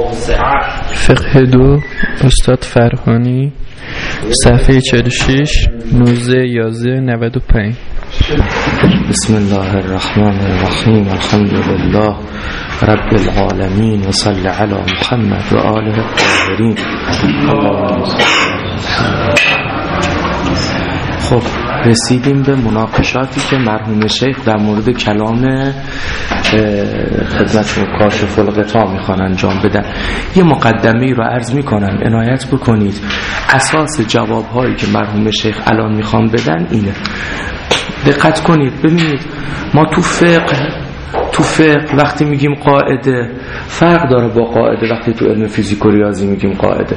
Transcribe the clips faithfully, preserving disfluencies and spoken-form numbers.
فقه دو استاد فرهانی صفحه چهل و شش نوزده یازده نود و پنج. بسم الله الرحمن الرحیم الحمد لله رب العالمین و صلی علی محمد و آله الطاهرین. خب رسیدیم به مناقشاتی که مرحوم شیخ در مورد کلام خدمت کاشف الغطا میخوان انجام بدن. یه مقدمه‌ای رو عرض میکنم عنایت بکنید. اساس جوابهایی که مرحوم شیخ الان میخوان بدن اینه. دقت کنید ببینید، ما تو فقه تو فقه وقتی میگیم قاعده فرق داره با قاعده وقتی تو علم فیزیک و ریاضی میگیم قاعده.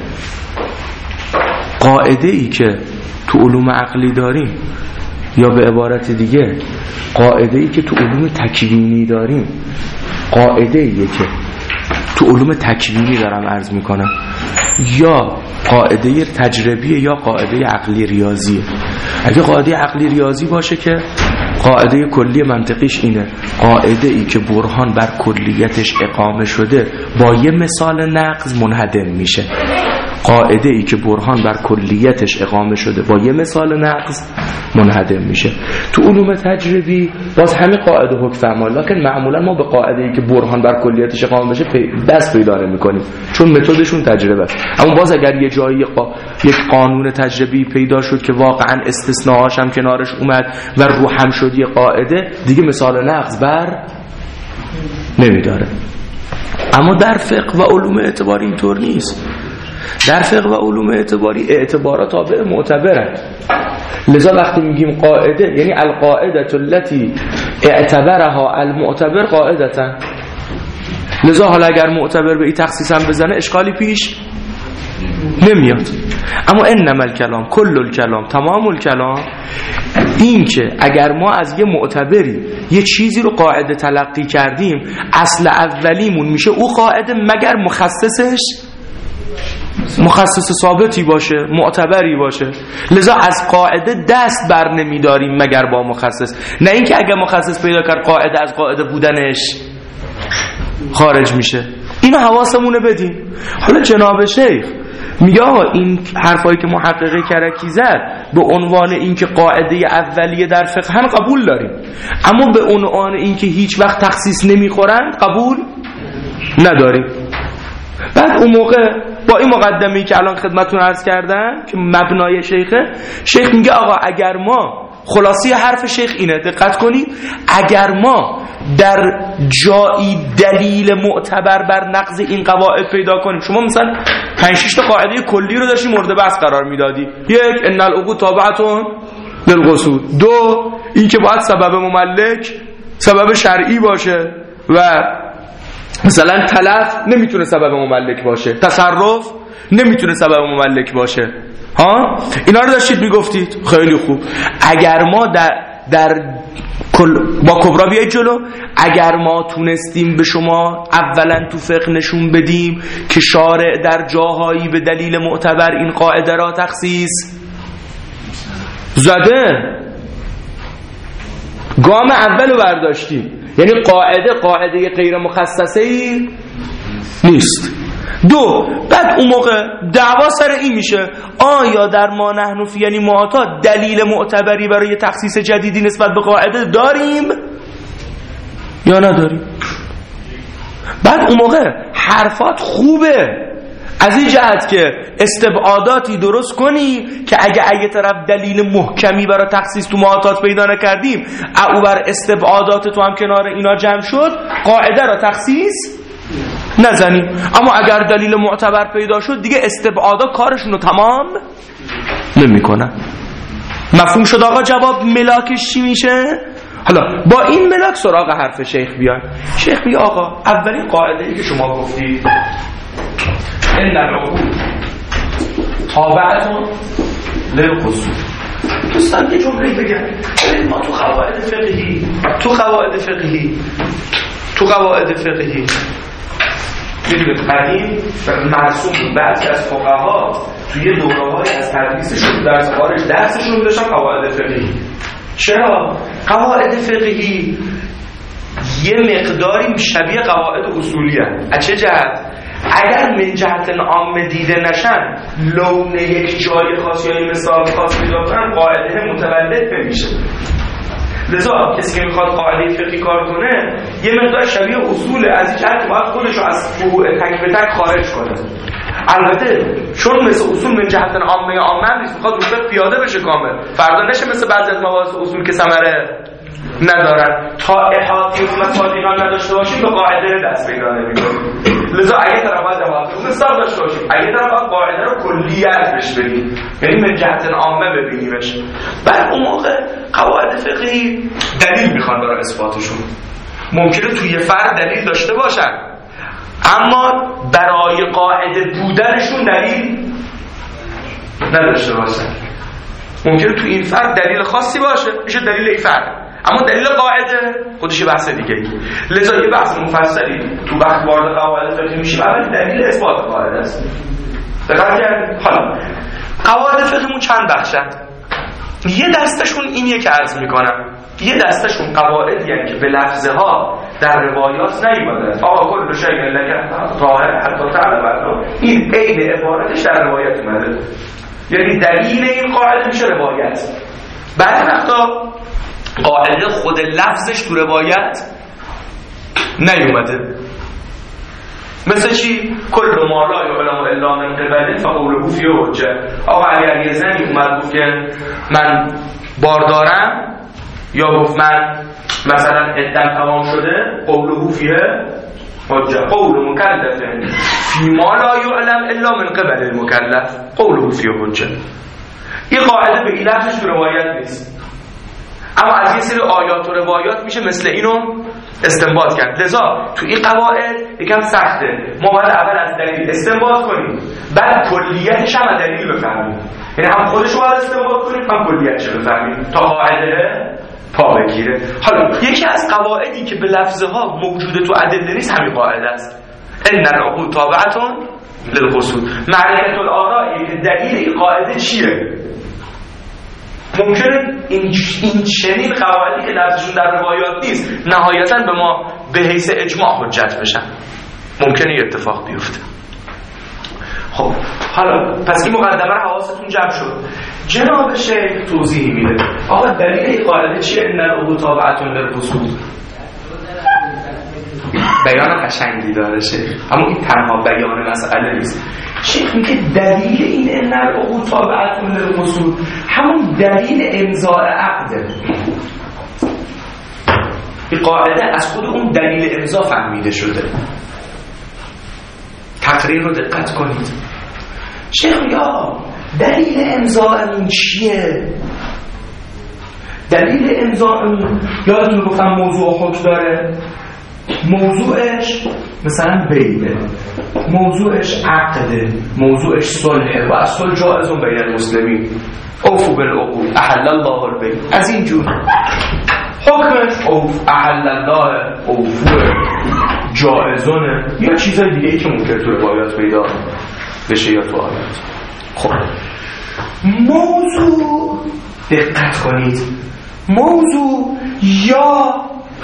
قاعده ای که تو علوم عقلی داریم یا به عبارت دیگه قاعده ای که تو علوم تکوینی داریم، قاعده ایه که تو علوم تکوینی دارم عرض میکنم، یا قاعده تجربیه یا قاعده عقلی ریاضیه. اگه قاعده عقلی ریاضی باشه که قاعده کلی منطقیش اینه: قاعده ای که برهان بر کلیتش اقامه شده با یه مثال نقض منهدم میشه. قاعده ای که برهان بر کلیتش اقامه شده با یه مثال نقض منهدم میشه. تو علوم تجربی باز همین قاعده حکم اعمال، لکن معمولا ما به قاعده ای که برهان بر کلیتش اقامه بشه دست پیدا نمی‌کنیم چون متدشون تجربه است. اما باز اگر یه جایی قا... یک قانون تجربی پیدا شد که واقعا استثناءاش هم کنارش اومد و رو هم شد یه قاعده، دیگه مثال نقض بر نمیداره. اما در فقه و علوم اعتباری اینطور نیست. در فقه و علوم اعتباری اعتبارات تابع معتبرند. لذا وقتی میگیم قاعده یعنی القاعده التي اعتبرها المعتبر قاعدتا. لذا حالا اگر معتبر به این تخصیص هم بزنه اشکالی پیش نمیاد. اما انما الکلام کل الکلام تمام الکلام، این که اگر ما از یه معتبری یه چیزی رو قاعده تلقی کردیم، اصل اولیمون میشه او قاعده مگر مخصصش مخصص ثابتی باشه، معتبری باشه. لذا از قاعده دست بر نمیداریم مگر با مخصص، نه اینکه اگر مخصص پیدا کرد قاعده از قاعده بودنش خارج میشه. اینو حواسمونه بدیم. حالا جناب شیخ میگه آقا این حرفایی که محققه کرکی زد به عنوان اینکه قاعده اولیه در فقه هم قبول داریم، اما به عنوان اینکه هیچ وقت تخصیص نمیخورن قبول نداریم. بعد اون موقع با این مقدمه‌ای که الان خدمتتون عرض کردم که مبنای شیخه، شیخ میگه آقا اگر ما، خلاصی حرف شیخ اینه، دقت کنید، اگر ما در جایی دلیل معتبر بر نقض این قواعد پیدا کنیم، شما مثلا پنج شش تا قاعده کلی رو داشتی مورد بحث قرار میدادی. یک، ان العقود تابعه للقصود. دو، این که باید سبب مملک سبب شرعی باشه و مثلا تلف نمیتونه سبب مملک باشه، تصرف نمیتونه سبب مملک باشه. ها اینا رو داشتید میگفتید، خیلی خوب. اگر ما در در با کبرا بیایید جلو، اگر ما تونستیم به شما اولا تو فقه نشون بدیم که شارع در جاهایی به دلیل معتبر این قاعده را تخصیص زده، گام اولو برداشتیم، یعنی قاعده قاعده غیر مخصصه‌ای نیست. دو، بعد اون موقع دعوا سر این میشه آیا در ما نحن فی یعنی معاطات دلیل معتبری برای تخصیص جدیدی نسبت به قاعده داریم یا نداریم. بعد اون موقع حرفات خوبه از این جهت که استبعاداتی درست کنی که اگه اگه طرف دلیل محکمی برای تخصیص تو معاطات پیدا نکردیم، او بر استبعادات تو هم کنار اینا جمع شد، قاعده را تخصیص نزنیم. اما اگر دلیل معتبر پیدا شد دیگه استبعادا کارشون رو تمام نمی کنن. مفهوم شد آقا؟ جواب ملاکش چی میشه؟ حالا با این ملاک سراغ حرف شیخ بیان. شیخ میگه آقا اولین قاعده ای که شما گفتید ان العقود تابعه للقصود، دوستان یه جمله بگم. ما تو قواعد فقهی تو قواعد فقهی تو قواعد فقهی میدونید قدیم مرسوم بعضی از فقها توی دوره‌های از تدریسشون درس خارج درسشون داشتن قواعد فقهی. چرا؟ قواعد فقهی یه مقداری شبیه قواعد اصولی هست. از چه جهت؟ اگر من جهت عام دیده نشن، لون یک جای خاص یا مثال خاص پیدا کنن، قاعده متولد نمیشه. لذا کسی که میخواد قاعده فقهی کار کنه یه مقدار شبیه اصول از این جهت باید خودش رو از فروع تک به تک خارج کنه. البته چون مثل اصول من جهت عامه عامه نیست، میخواد روش پیاده بشه کامل، فردا نشه مثل بعضی از مباحث اصول که ثمره ندارن. تا احاطه و مصادیقان نداشته باشیم به قاعده دست پیدا نمی‌کنیم. لذا اگه طرف باید احاطه و مصداق داشته باشیم، اگه طرف باید قاعده رو کلیت بهش بدیم، یعنی من جهت عامه ببینیمش. بعد اون موقع قواعد فقهی دلیل میخوان برای اثباتشون. ممکنه توی فرد دلیل داشته باشن اما برای قاعده بودنشون دلیل نداشته باشن. ممکنه تو این فرد دلیل خاصی باشه، میشه دلیل این فرد، اما دلیل قاعده خودش بحث دیگه. لذا یه بحث مفصلی تو وقت وارد قواعد فقهی میشیم، اول دلیل اثبات قاعده است. دقت کردید؟ حالا قواعد فقهیمون چند بخشن. یه دستشون اینیه که عرض میکنم، یه دستشون قواعدی هستند که به لفظه ها در روایات نیومده. آقا کل شیء لک طاهر حتی تعلم، این عین عبارتش در روایت اومده، یعنی دلیل این قاعده میشه روایت. بعضی وقتا قاعده خود لفظش تو روایت نیومده. مثل چی؟ کل ما لا یعلم الا من قبل فقوله فی حجه. آقا اگر یه زنی اومد گفت که من باردارم، یا گفت من مثلا عدم تمام شده، قوله فیه حجه. قول مکلف فی ما لا یعلم الا من قبل المکلف قوله فیه حجه. این قاعده به این لفظش تو روایت نیست، اما از یه سری آیات و روایات میشه مثل اینو استنباط کرد. لذا تو این قواعد یکم سخته، ما باید اول از دلیل استنباط کنیم، بعد کلیتش هم از دلیل بفهمیم. یعنی هم خودش رو باید استنباط کنیم، هم کلیتش رو بفهمیم تا قاعده پا بگیره. حالا یکی از قواعدی که به لفظه ها موجوده تو ادله نیست همین قاعده است، ان العقول تابعه للقصور. معرفت الاراء دلیل این قاعده چیه؟ ممکنه این این چنین قواعدی که لفظشون در روایات نیست نهایتاً به ما به حیث اجماع حجت بشن، ممکنه یه اتفاق بیفته. خب حالا پس این مقدمه رو حواستون جمع شد. جناب شیخ توضیحی میده. آقا دلیل این قاعده چیه؟ ان العقول تابعه للقصور. بیان قشنگی داره شیخ، اما این تنها بیان مسئله نیست. شیخ میگه دلیل این ان العقول تابعه للقصور همون دلیل امضاء عقده. این قاعده از خود اون دلیل امضا فهمیده شده. تقریر رو دقت کنید. شیخ میگه دلیل امضاءمون چیه؟ دلیل امضاءمون یادتون گفتم موضوع حکم داره. موضوعش مثلا بیعه، موضوعش عقده، موضوعش صلحه و از صلح جائز بین المسلمین. اوفوا بالعقود احل الله البیع. از این جور حکمش اوف احل الله اوفو جائزونه یا چیزای دیگه ای که ممکن تو روایات پیدا بشه یا تو آیات. خب موضوع دقت کنید، موضوع یا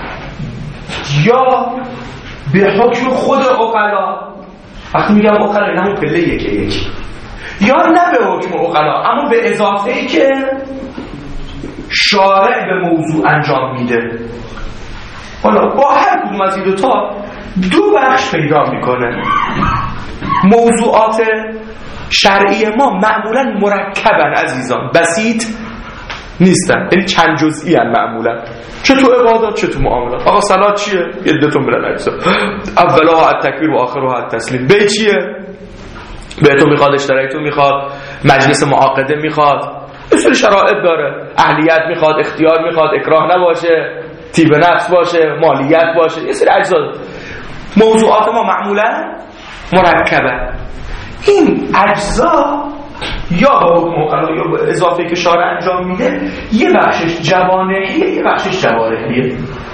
یا به حکم خود عقلا، وقتی میگم عقلا این همون پله یکی یکی، یا نه به حکم عقلا اما به اضافه ای که شارع به موضوع انجام میده. حالا با هر کدوم از این دوتا دو بخش پیدا میکنه. موضوعات شرعی ما معمولا مرکبن عزیزان، بسیط نیستن، یعنی چند جزئی ان معمولا، چه تو عبادات چه تو معاملات. آقا صلات چیه؟ یدتون بلن اجزا، اولها التکبیر و آخرها التسلیم. بی چیه؟ به تو میخواد، اشتراک تو میخواد، مجلس معاقده میخواد، اصول شرایط داره، اهلیت میخواد، اختیار میخواد، اکراه نباشه، طیب نفس باشه، مالیت باشه، یه سری اجزا. موضوعات ما معمولا مرکبه. این اجزا یا با حکم یا با اضافه که شارع انجام میده، یه بخشش جوانحیه یه بخشش جوارحیه.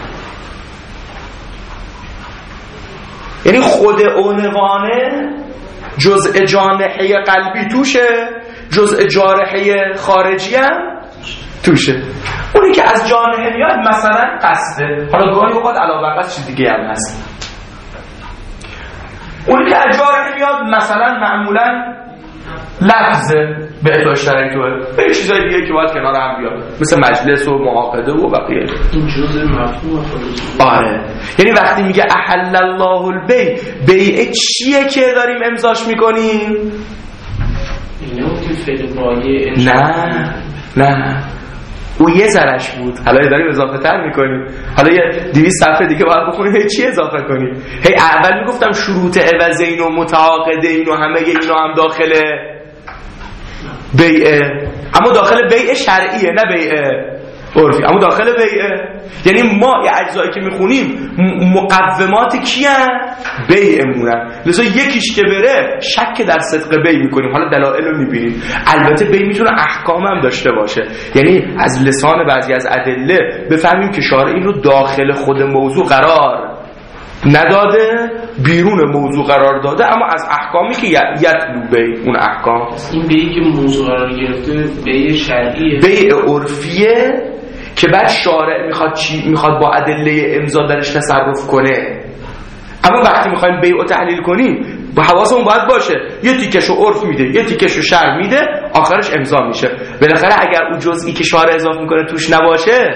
یعنی خود عنوانه جزء جانحیه قلبی توشه، جزء جارحیه خارجی هم توشه. اونی که از جانحیه میاد مثلا قصده، حالا گاهی اوقات علاوه بر قصد چیز دیگه هم هست. اونی که اجاره نمیاد مثلا معمولا لفظ به اعطا اشتراک به چیزای دیگه که باید کنار هم بیاد، مثل مجلس و معاقده و بقیه. این جزء مفهوم آره، یعنی وقتی میگه احل الله البیع، بیع چیه که داریم امضاش میکنیم؟ نه نه او یه ذرش بود، حالا داریم اضافه تر میکنیم، حالا یه دویست صفحه دیگه باید بخونیم هی چی اضافه کنیم. هی اول میگفتم شروط عوضین و متعاقدین و همه اینا هم داخل بیعه، اما داخل بیع شرعیه نه بیع عرفی، اما داخل بیعه. یعنی ما یه اجزایی که میخونیم مقومات کیه؟ بیعمونن، لذا یکیش که بره شک در صدق بیع میکنیم. حالا دلایل رو میبینیم. البته بیع میتونه احکام هم داشته باشه، یعنی از لسان بعضی از ادله بفهمیم که شارع این رو داخل خود موضوع قرار نداده، بیرون موضوع قرار داده، اما از احکامی که یتلو بیع، اون احکام. این بیعی که موضوع قرار گرفته بیع شرعیه، بیع عرفیه که بعد شارع میخواد چی؟ میخواد با ادله امضا درش تصرف کنه. اما وقتی میخوایم بیع رو تحلیل کنیم با حواسمون باید باشه یه تیکشو عرف میده، یه تیکشو شرع میده، آخرش امضا میشه. بالاخره اگر اون جزئی که شارع اضافه میکنه توش نباشه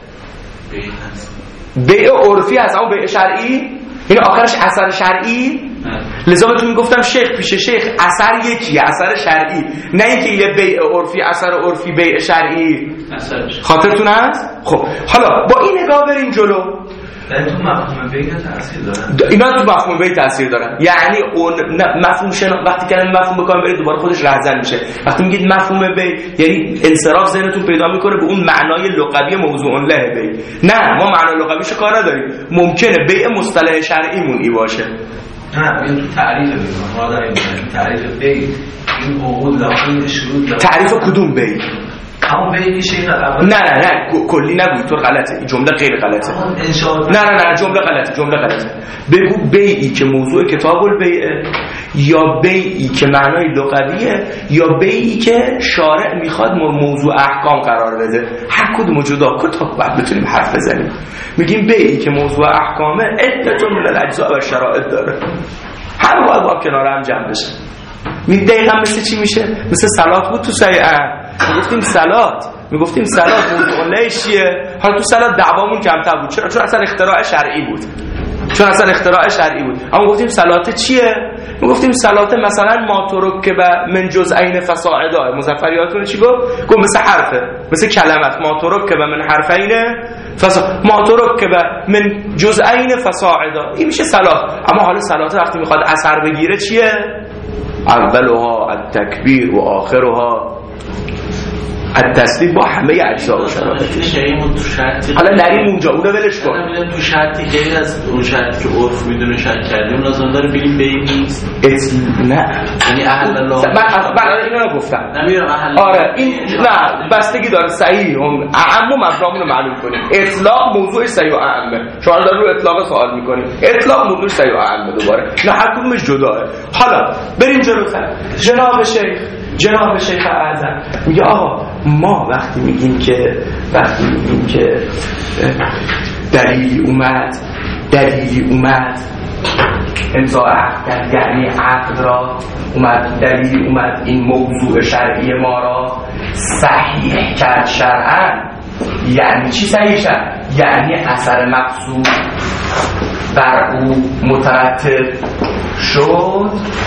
بیع عرفی هست، اما بیع شرعی این آخرش اثر شرعی. لذا بهتون میگفتم شیخ پیش شیخ اثر یکیه، اثر شرعی، نه اینکه یه بیع عرفی اثر عرفی بیع شرعی. خاطرتون هست؟ خب حالا با این نگاه بریم جلو. تو مفهوم بیع تاثیر دارن، اینا تو مفهوم بیع تاثیر دارن. یعنی اون مفهوم شنا وقتی که مفهوم بکنم برید دوباره خودش رهزن میشه. وقتی میگید مفهوم بیع یعنی انصراف ذهنتون پیدا میکنه به اون معنای لغوی موضوع له بیع. نه، ما معنای لغویشو کار نداریم. ممکنه بیع مصطلح شرعیمون ای باشه. نه ببین تو تعریف بیع ما داریم تعریف بیع این عقود داخل شروط داره. تعریف کدوم بیع؟ همون بیعی شیخ اول. نه نه نه کلی نگوی، تو غلطه، این جمله غیر غلطه. نه نه نه جمله غلطه، جمله غلطه. بگو بیعی که موضوع کتاب البیعه، یا بیعی که معنای لغویه، یا بیعی که شارع میخواد موضوع احکام قرار بده. هر کدوم جدا کتاب باید بتونیم حرف بزنیم. میگیم بیعی که موضوع احکامه عدت من الاجزاء و شرائط داره، هر باید با کنار هم جمع بشه. می دقیقا مثل چی میشه؟ مثل صلات بود تو سیعه، میگفتیم صلات میگفتیم صلات موضوع لهش چیه؟ حالا تو صلات دعوامون کمتر بود. چرا؟ چون اصلا اختراع شرعی بود، چون اصلا اختراع شرعی بود. اما گفتیم صلات چیه؟ میگفتیم صلات مثلا ما ترکب من جزئین فصاعدا. مظفریاتون چی گفت؟ گفت مثل حرفه، مثل کلمات ما ترکب من حرفین فصا ما ترکب من جزئین فصاعدا، این میشه صلات. اما حالا صلات وقتی میخواد اثر بگیره چیه؟ اولها التکبیر و آخرها التسلیم با همه اجزا و شرایطش. حالا نریم اونجا، اونو ولش کن. من تو شرطی که از اون شرطی که عرف میدونه شرط کردیم لازم داره ببینیم به این نیست. نه یعنی اهل الله. من من اینو نگفتم. نمیرم اهل. آره این نه بستگی داره صحیح اون اعم و مبرامون رو معلوم کنیم. اطلاق موضوع صحیح و اعمه. شما دارید رو اطلاق سوال میکنید. اطلاق موضوع صحیح و اعمه دوباره. نه هر کدومش جداه. حالا بریم جلوتر. جناب شیخ جناب شیخ اعظم میگه آقا ما وقتی میگیم که وقتی میگیم که دلیلی اومد دلیلی اومد امضا عقد، یعنی عقد را اومد دلیلی اومد این موضوع شرعی ما را صحیح کرد شرعاً. یعنی چی صحیح شد؟ یعنی اثر مقصود بر او مترتب شد.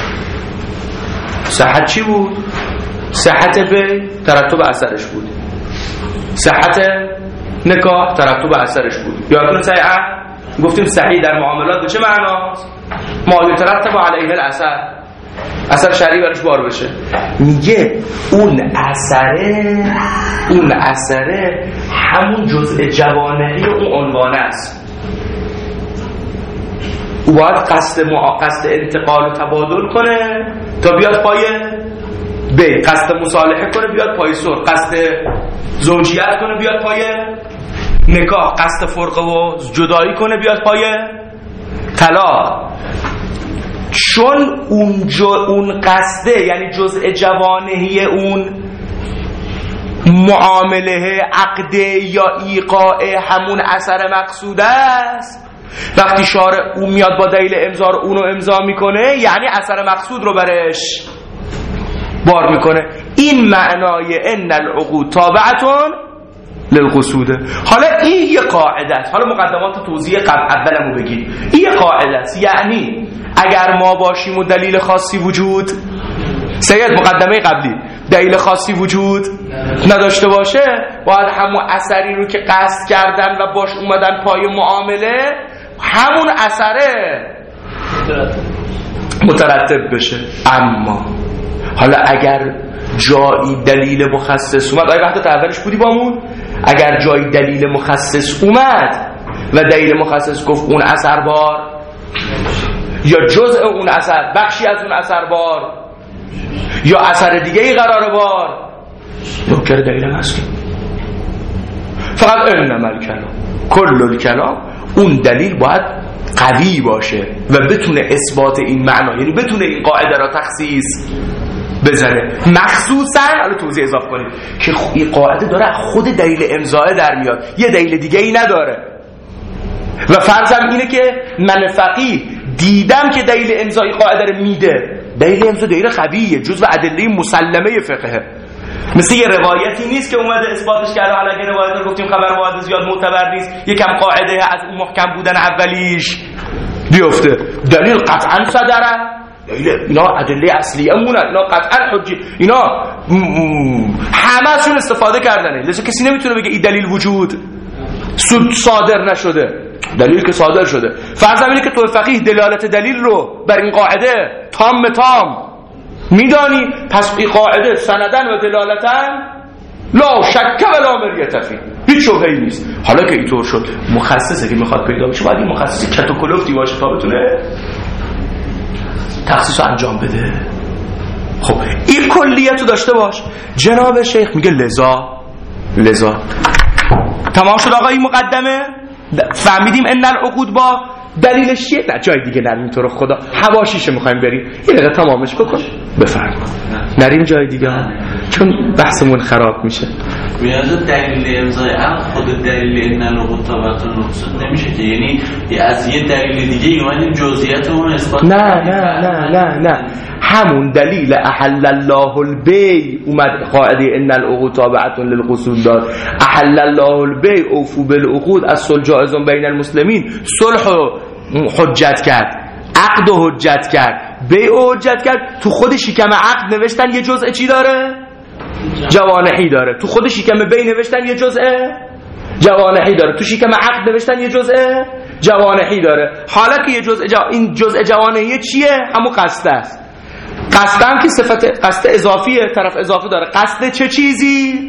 صحت چی بود؟ صحت به ترتب اثرش بود. صحت نکاح ترتب اثرش بود. یادتون صحیح گفتیم صحیح در معاملات به چه معناست؟ ما یترتب علیه الاثر، اثر شرعی برش بار بشه. میگه اون اثره اون اثره همون جزء جوانحی اون عنوان است. او باید قصد قصد انتقال و تبادل کنه تا بیاد پای بی، قصد مصالحه کنه بیاد پای صلح، قصد زوجیت کنه بیاد پای نکاح، قصد فرقه و جدایی کنه بیاد پای طلاق. چون اون جو اون قصده یعنی جزء جوانحی اون معامله عقده یا ایقاع همون اثر مقصود است، وقتی شارع اون میاد با دلیل امضا رو اونو امضا میکنه یعنی اثر مقصود رو برش بار میکنه. این معنای ان العقود تابعتون للقصود. حالا این یه قاعده است. حالا مقدمات توضیح قبل اولمو بگیم. این یه قاعده است، یعنی اگر ما باشیم و دلیل خاصی وجود سید مقدمه قبلی دلیل خاصی وجود نداشته باشه باید همون اثری رو که قصد کردن و باش اومدن پای معامله همون اثره مترتب بشه. اما حالا اگر جایی دلیل مخصص اومد، آیا وقت اولش بودی بامون، اگر جایی دلیل مخصص اومد و دلیل مخصص گفت اون اثر بار یا جزء اون اثر، بخشی از اون اثر بار یا اثر دیگه ای قرار بار، نوکر دلیل هست. فقط انما الکلام کل الکلام، اون دلیل باید قوی باشه و بتونه اثبات این معنا، یعنی بتونه این قاعده را تخصیص بذاره. مخصوصا حالا توضیح اضافه کنیم که این قاعده داره خود دلیل امضاء در میاد، یه دلیل دیگه ای نداره. و فرضم اینه که من فقیه دیدم که دلیل امضای قاعده رو میده. دلیل امضا دلیل قویه، جزو ادله مسلمه فقهه. مثل یه روایتی نیست که اومده اثباتش کرده. حالا اگه روایت رو گفتیم خبر واحد زیاد معتبر نیست، یکم قاعده از اون محکم بودن اولیش بیفته. دلیل قطعا صدره، اینا ادله اصلیه مونن، اینا قطعا حجی، اینا همه‌شون استفاده کردنه. لذا کسی نمیتونه بگه این دلیل وجود سود صادر نشده. دلیل که صادر شده. فرض اینه که تو فقیه دلالت دلیل رو بر این قاعده تام تام میدانی، پس این قاعده سندن و دلالتن لا شک و لا مریت فی، هیچ شبهه‌ای نیست. حالا که اینطور شد مخصصه که میخواد پیدا بشه، باید این مخصص کت و کلفتی باشه تا بتونه تخصیص رو انجام بده. خب این کلیت رو داشته باش. جناب شیخ میگه لذا لذا تمام شد آقا این مقدمه. فهمیدیم ان العقود با دلیلش چیه؟ نه جای دیگه نریم تو رو خدا، حواشیشه میخوایم بریم یه دقیقه تمامش بکن بفرما. نریم جای دیگه چون بحثمون خراب میشه. بیاد دلیل امضای عقد خود دلیل ان العقود تابعتون للقصود نمیشه که، یعنی از یه دلیل دیگه اومدیم جزئیات اون اثبات. نه نه نه نه نه همون دلیل احل الله البیع اومد قاعده ان العقود تابعتون للقصود داد. احل الله البیع اوفوا بالعقود الصلح جائز بین المسلمین، صلح حجت کرد، عقد حجت کرد، بیع حجت کرد. تو خود شکم عقد نوشتن یه جزء چی داره؟ جوانحی داره. تو خود شکم بیع نوشتن یه جزء جوانحی داره. تو شکم عقد نوشتن یه جزء جوانحی داره. حالا که یه جزء جو... این جزء جوانحی چیه؟ همون قصد است. قصد هم که صفت قصد اضافیه، طرف اضافه داره. قصد چه چیزی؟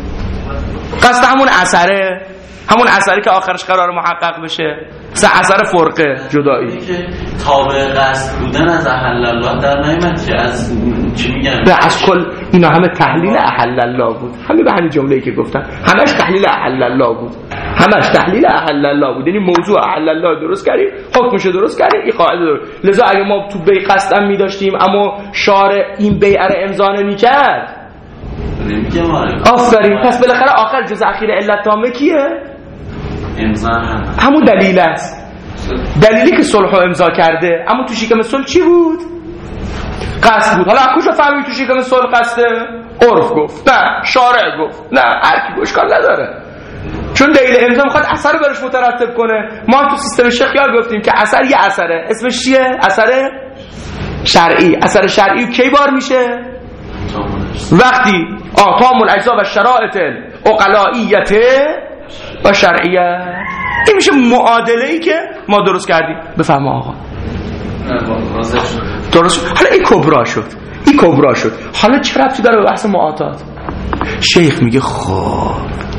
قصد همون اثره، همون اثری که آخرش قرار محقق بشه، مثل اثر فرقه جدایی که تابع قصد بودن از احل الله در نمیاد که از چی میگن نه از کل اینا همه تحلیل احل الله بود. همه به همین جمله‌ای که گفتن همش تحلیل احل الله بود، همش تحلیل احل الله بود. یعنی موضوع احل الله درست کردیم، حکمشو درست کردیم، این قاعده درست. لذا اگه ما تو بیع قصد هم می‌داشتیم اما شارع این بیع رو امضا نمی‌کرد نمیگم آفرین، پس بالاخره آخر جز اخیر علت تامه کیه؟ امضا هم همون دلیل است. دلیلی که صلح رو امضا کرده. اما تو شکم صلح چی بود؟ قصد بود. حالا کجا فهمی تو شکم صلح قصده؟ عرف گفت، نه شارع گفت، نه هر کی اشکال نداره، چون دلیل امضا میخواد اثر رو برش مترتب کنه. ما تو سیستم شیخ یاد گفتیم که اثر یه اثره، اسمش چیه؟ اثر شرعی. اثر شرعی کی بار میشه؟ وقتی آتام الاجزا و شرائط عقلائیت و شرعیه. این میشه معادله‌ای که ما درست کردیم. بفهم آقا درست. حالا این کبرا شد، این کبرا شد. حالا چه ربطی داره به بحث معاطات؟ شیخ میگه خب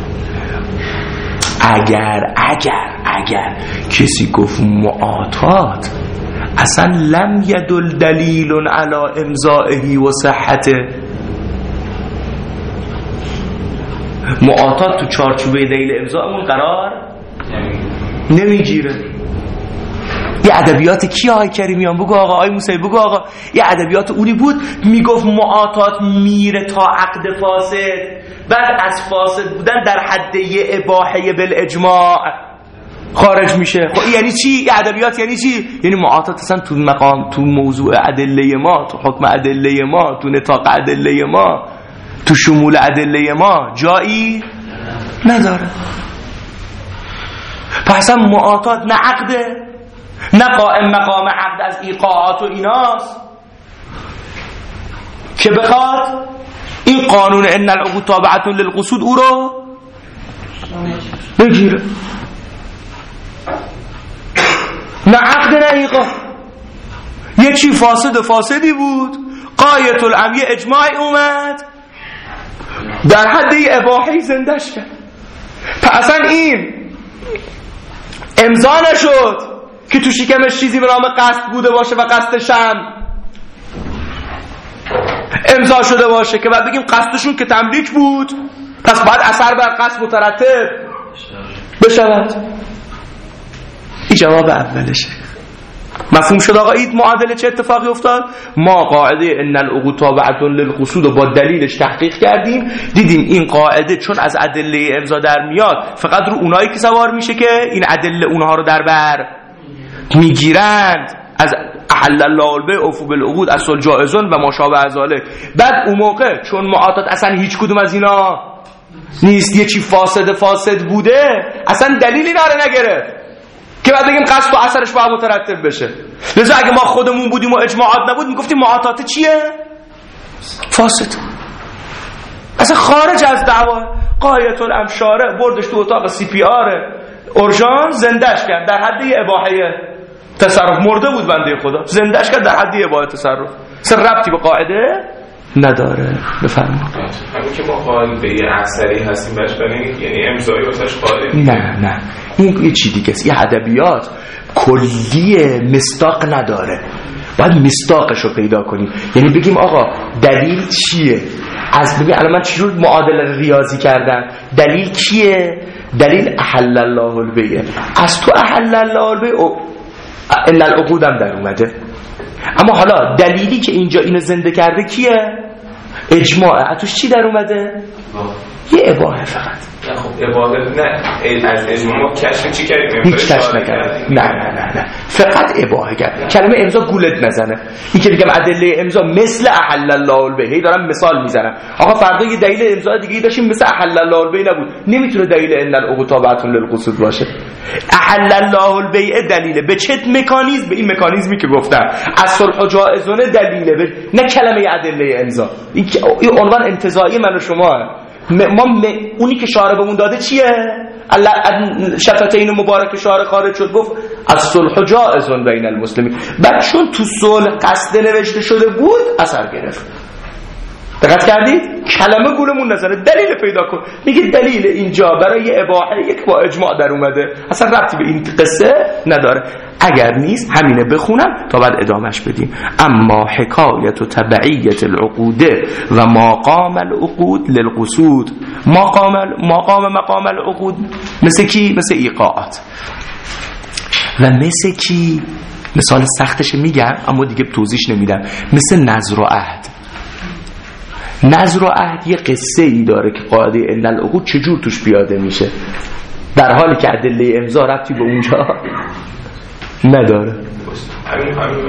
اگر اگر اگر کسی گفت معاطات اصلا لم یدل دلیل علی امضائه و صحته، معاطات تو چارچوبه دلیل امضاءمون قرار نمیگیره. یه ادبیات کی آقای کریمیان؟ بگو آقا. آقای موسوی بگو آقا. یه ادبیات اونی بود میگفت معاطات میره تا عقد فاسد، بعد از فاسد بودن در حد یه اباحه بالاجماع خارج میشه. خب یعنی چی؟ ادبیات یعنی چی؟ یعنی معاطات اصلا تو مقام، تو موضوع ادله ما، تو حکم ادله ما، تو نطاق ادله ما، تو شمول ادله ما جایی نداره. پس هم معاطات نه عقده، نه قائم مقام عقد از ایقاعات و ایناست که بخواد این قانون ان العقود تابعه للقصود او رو بگیره. نه عقد نه ایقاع، یه چی فاسد فاسدی بود، قایت الامر یه اجماعی اومد در حد یه اباحی زندش کرد. پس این امضا نشد که تو شکمش چیزی به نام قصد بوده باشه و قصدش هم امضا شده باشه که بعد بگیم قصدشون که تملیک بود، پس باید اثر بر قصد مترتب بشود. این جواب اولشه. مفهوم شد آقا؟ این معادله چه اتفاقی افتاد؟ ما قاعده ان العقود تابعه للقصود رو با دلیلش تحقیق کردیم، دیدیم این قاعده چون از ادله امضا در میاد فقط رو اونایی که سوار میشه که این ادله اونها رو در بر میگیرند، از احل الله البیع اوفوا بالعقود اصل جائزون و ما شابه ذلک. بعد اون موقع چون معاطات اصلا هیچ کدوم از اینا نیست، یه چی فاسد فاسد بوده، اصلا دلیلی داره نگرفت که بعد بگیم قصد و اثرش باید مترتب بشه. لذا اگه ما خودمون بودیم و اجماعات نبود میگفتیم معاطات چیه؟ فاسد، اصلا خارج از دعوا. قایت الامشاره بردش تو اتاق سی پی آر اورژان، زندش کرد در حد اباحه تصرف. مرده بود بنده خدا، زندش کرد در حد اباحه تصرف، اصلا ربطی به قاعده نداره. بفرمایید. همون که ما قائل به یه اثری هستیم بهش ببینید، یعنی امضایی واسش قائل؟ نه نه، این یه چی دیگه است. یه ادبیات کلی مصداق نداره، باید مصداقش رو پیدا کنیم. یعنی بگیم آقا دلیل چیه؟ از ببین الان من چجور معادله ریاضی کردم، دلیل کیه؟ دلیل احل الله البیع. از تو احل الله البیع ان العقود هم در اومده. اما حالا دلیلی که اینجا اینو زنده کرده کیه؟ اجماع. اتوش چی در اومده؟ یه اباحه فقط. خب اباحه نه، از اجماع کشف چی کردیم؟ هیچ کشف نکردیم. نه نه نه نه، فقط اباحه کرد. کلمه امضا گولت نزنه. این که بگم ادله امضا مثل احل الله البیع، دارم مثال میزنم. آقا فردا یه دلیل امضا دیگه داشتیم مثل احل الله البیع نبود، نمیتونه دلیل ان العقود تابعه للقصود باشه. احل الله البیع دلیله به چه مکانیزم؟ به این مکانیزمی که گفتم، اصل و جائزون دلیله به... نه کلمه ادله امضا. این عنوان انتزاعی من و شما. ما م... اونی که شارع بهمون داده چیه؟ شفتین مبارک شارع خارج شد گفت الصلح جائز بین المسلمین. بعد چون تو صلح قصد نوشته شده بود اثر گرفت. دقت کردید؟ کلمه گولمون نزنه، دلیل پیدا کن. میگه دلیل اینجا برای اباحه یک با اجماع در اومده، اصلا ربطی به این قصه نداره. اگر نیست همینه بخونم تا بعد ادامش بدیم. اما حکایت و تبعیت العقود و مقام العقود للقصود، مقام مقام مقام العقود مثل کی؟ مثل ایقاعات. و مثل کی؟ مثال سختش میگم اما دیگه توضیحش نمیدم. مثل نذر و عهد. نذر و عهد یه قصه ای داره که قاعده ان العقود چجور توش پیاده میشه، در حالی که ادله امضا ربطی به اونجا نداره. همین همین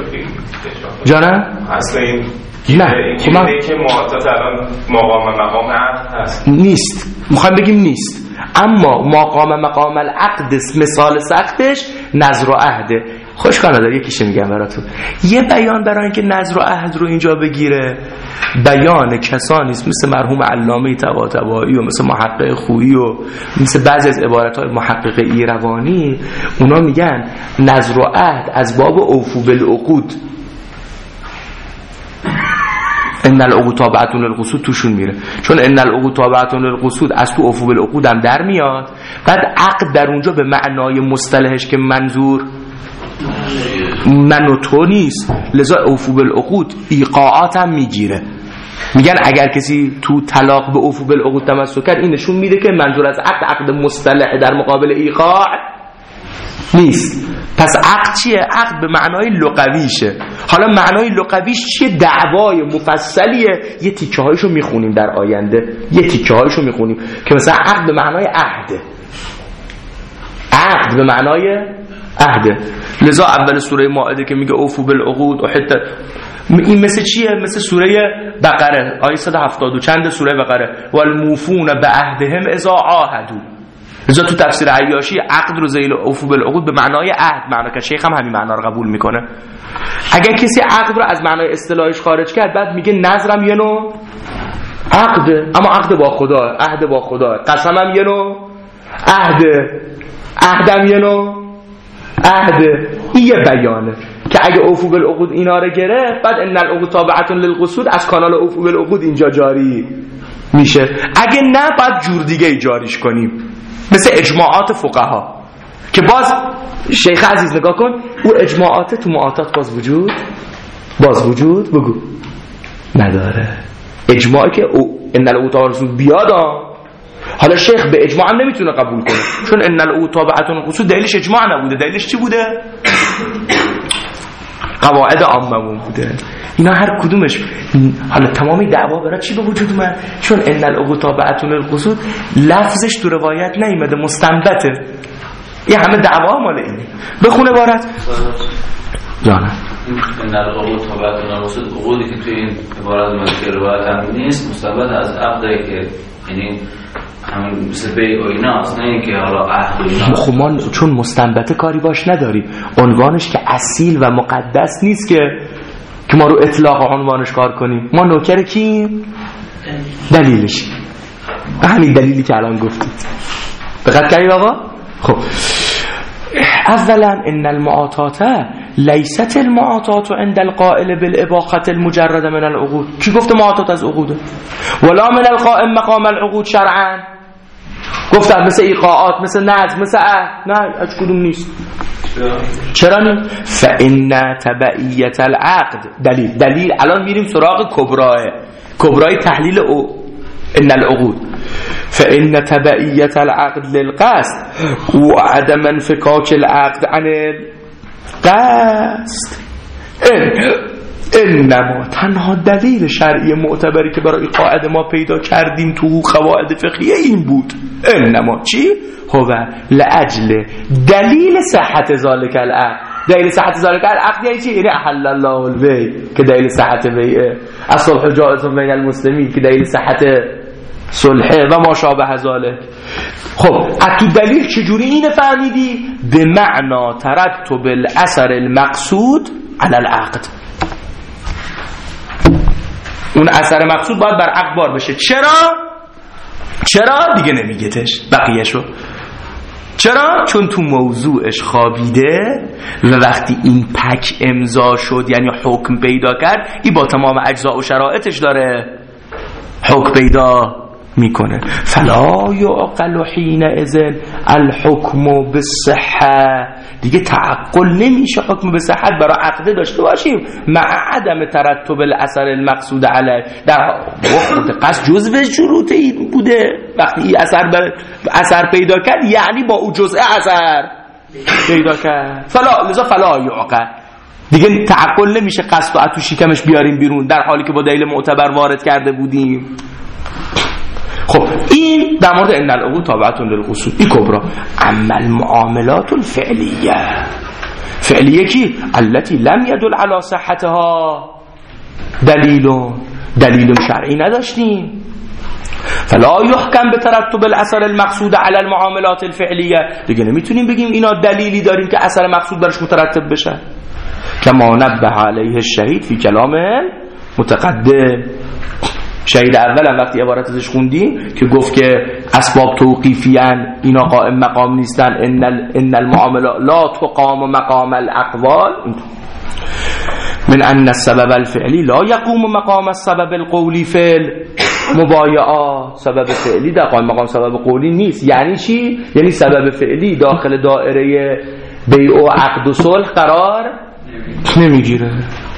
جانم اصلا این نه اینه که معاطات الان مقام مقام عقد هست نیست، میخوایم بگیم نیست، اما مقام مقام العقد مثال سختش نذر و عهده. خوشکار نداره یکیشه میگم براتون. یه بیان برای اینکه نذر و عهد رو اینجا بگیره، بیان کسانی است مثل مرحوم علامه طباطبایی و مثل محقق خویی و مثل بعضی از عبارت‌های محقق ایروانی. اونا میگن نذر و عهد از باب اوفوا بالعقود، ان العقود تابعه للقصود توشون میره، چون ان العقود تابعه للقصود از تو اوفوا بالعقود هم در میاد. بعد عقد در اونجا به معنای مصطلحش که منظور من و تو نیست، لذا اوفوا بالعقود ایقاعات هم میگیره. میگن اگر کسی تو طلاق به اوفوا بالعقود تمسک کرد، این نشون میده که منظور از عقد عقد مصطلح در مقابل ایقاع نیست. پس عقد چیه؟ عقد به معنای لغویشه. حالا معنای لغویش چیه؟ دعوای مفصلیه. یه تیکه هایشو میخونیم در آینده، یه تیکه هایشو میخونیم که مثلا عقد به معنای عهده. عقد به معنای عهده. لذا اول سوره مائده که میگه اوفو بالعقود و حتی این مثل چیه؟ مثل سوره بقره آیه صد و هفتاد و چند سوره بقره والموفون بعهدهم اذا عاهدوا. لذا تو تفسیر عیاشی عقد رو ذیل اوفو بالعقود به معنای عهد معنا که شیخ هم همین معنا رو قبول میکنه. اگر کسی عقد رو از معنای اصطلاحش خارج کرد بعد میگه نظرم یه نوع عقده، اما عقد با خدا، عهد با خدا، قسمم یه نوع عهده، عهدم یه نوع عهده. این یه بیانه که اگه اوفو بالعقود اینا رو گرفت بعد ان العقود تابعه للقصود از کانال اوفو بالعقود اینجا جاری میشه. اگه نه بعد جور دیگه ای جاریش کنیم مثل اجماعات فقها که باز شیخ عزیز نگاه کن او اجماعات تو معاطات باز وجود باز وجود بگو نداره. اجماعی که او ان العقود تابعه بیاد حالا شیخ به اجماع هم نمیتونه قبول کنه چون ان العقود تابعه للقصود دلیلش اجماع نبوده. دلیلش چی بوده؟ قواعد عاممون بوده. اینا هر کدومش حالا تمامی دعوا برای چی به وجود اومد؟ چون ان العقود تابعه للقصود لفظش تو روایت نیامده، مستنبطه. این همه دعوا مال اینه. بخونه عبارت جانم ان العقود تابعه للقصود عقودی که توی این عبارت مذکور روایت هم نیست مستنبط از عقدی که یعنی همین مثل بیع و ایناست، نه اینکه حالا عهد و ایناست. خب ما چون مستنبطه کاری باش نداریم، عنوانش که اصیل و مقدس نیست که که ما رو اطلاق عنوانش کار کنیم. ما نوکر کیم؟ دلیلش همین دلیلی که الان گفتید. دقت کردید آقا؟ خب اولا ان المعاطات لیست المعاطات عند القائل بالاباحه المجرد من العقود. کی گفته معاطات از عقوده؟ ولا من القائم مقام العقود شرعا. گفتم مثل ایقاعات، مثل نظم، مثل عهد. نه هیچ کدوم نیست. چرا نیست؟ فان تبعیت العقد دلیل دلیل الان میریم سراغ کبراه کبرای تحلیل او ان العقود. فان تبعیت العقد للقصد وعدم انفكاك العقد عن القصد انما تنها دلیل شرعی معتبری که برای قاعده ما پیدا کردیم تو قواعد فقهیه این بود. انما چی؟ هو لاجل دلیل صحت ذلك العقد. دلیل صحت ذلك العقد یعنی چی؟ یعنی احل الله البیع که دلیل صحت بیعه، الصلح جائز بین المسلمین که دلیل صحت صلحه و ما شابه ذلك. خب از تو دلیل چجوری اینو فهمیدی؟ به معنا ترتب الاثر المقصود علی العقد. اون اثر مقصود باید بر عقد بار بشه. چرا؟ چرا؟ دیگه نمیگتش بقیهشو. چرا؟ چون تو موضوعش خوابیده و وقتی این پک امضا شد یعنی حکم پیدا کرد این با تمام اجزا و شرایطش داره حکم پیدا میکنه. فلا یعقل حینئذ الحکم بالصحه. دیگه تعقل نمیشه حکم به صحت برای عقده داشته باشیم مع عدم ترتب الاثر المقصود علیه. در خود قصد جزء شروط این بوده. وقتی این اثر بر اثر پیدا کرد یعنی با او جزء اثر پیدا کرد. فلا لذا فلا یعقل. دیگه تعقل نمیشه قصد و تو شکمش بیاریم بیرون در حالی که با دلیل معتبر وارد کرده بودیم. خب این در مورد ان العقود تابعه للقصود این کبرا. اما المعاملات الفعلیه فعلیه کی؟ التي لم يدل على صحتها دلیل دلیل شرعی نداشتیم. فلا يحكم بترتب الاثر المقصود على المعاملات الفعلیه. دیگه نمیتونیم بگیم اینا دلیلی داریم که اثر مقصود برش مترتب بشه. کما نبه علیه الشهید فی کلامه متقدم. شهید اول هم وقتی عبارت ازش خوندیم که گفت که اسباب توقیفیان اینا قائم مقام نیستن. ان ان المعاملات لا تقام مقام الاقوال من ان السبب الفعلی لا يقوم مقام السبب القولی فعل مبایعه. سبب فعلی در قائم مقام سبب قولی نیست. یعنی چی؟ یعنی سبب فعلی داخل دایره بیع و عقد و صلح قرار نمیگیره.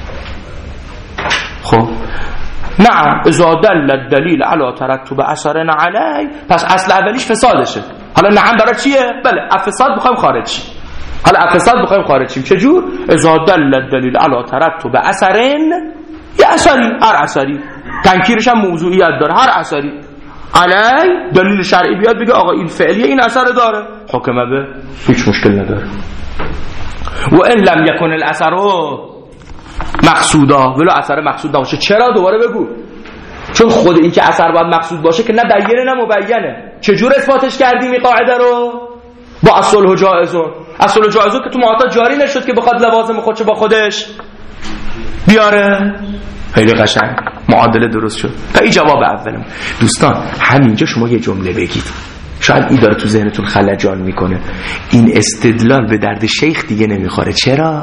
خب نعم اذا دل الدلیل علی ترتب اثر علی، پس اصل اولیش فسادشه. حالا نعم برای چیه؟ بله افساد بخوایم خارج شیم. حالا افساد بخوایم خارج شیم چجور؟ اذا دل الدلیل علی ترتب اثر، یه اثری، هر اثری، تنکیرش هم موضوعیت داره، هر اثری علی دلیل شرعی بیاد بگه آقا این فعلیه این اثر داره، حکمه به هیچ مشکل نداره. و ان لم یکن الاثر مقصودا، ولو اثر مقصود نباشه. چرا؟ دوباره بگو. چون خود این که اثر باید مقصود باشه که نه بینه نه مبینه. چجور اثباتش کردیم این قاعده رو؟ با اصل جائزون. اصل جائزون که تو معاطات جاری نشد که بخواد لوازم خودش با خودش بیاره. خیلی قشنگ معادله درست شد. تا این جواب اولم. دوستان همینجا شما یه جمله بگید، شاید این داره تو ذهنتون خلجان میکنه. این استدلال به درد شیخ دیگه نمیخوره. چرا؟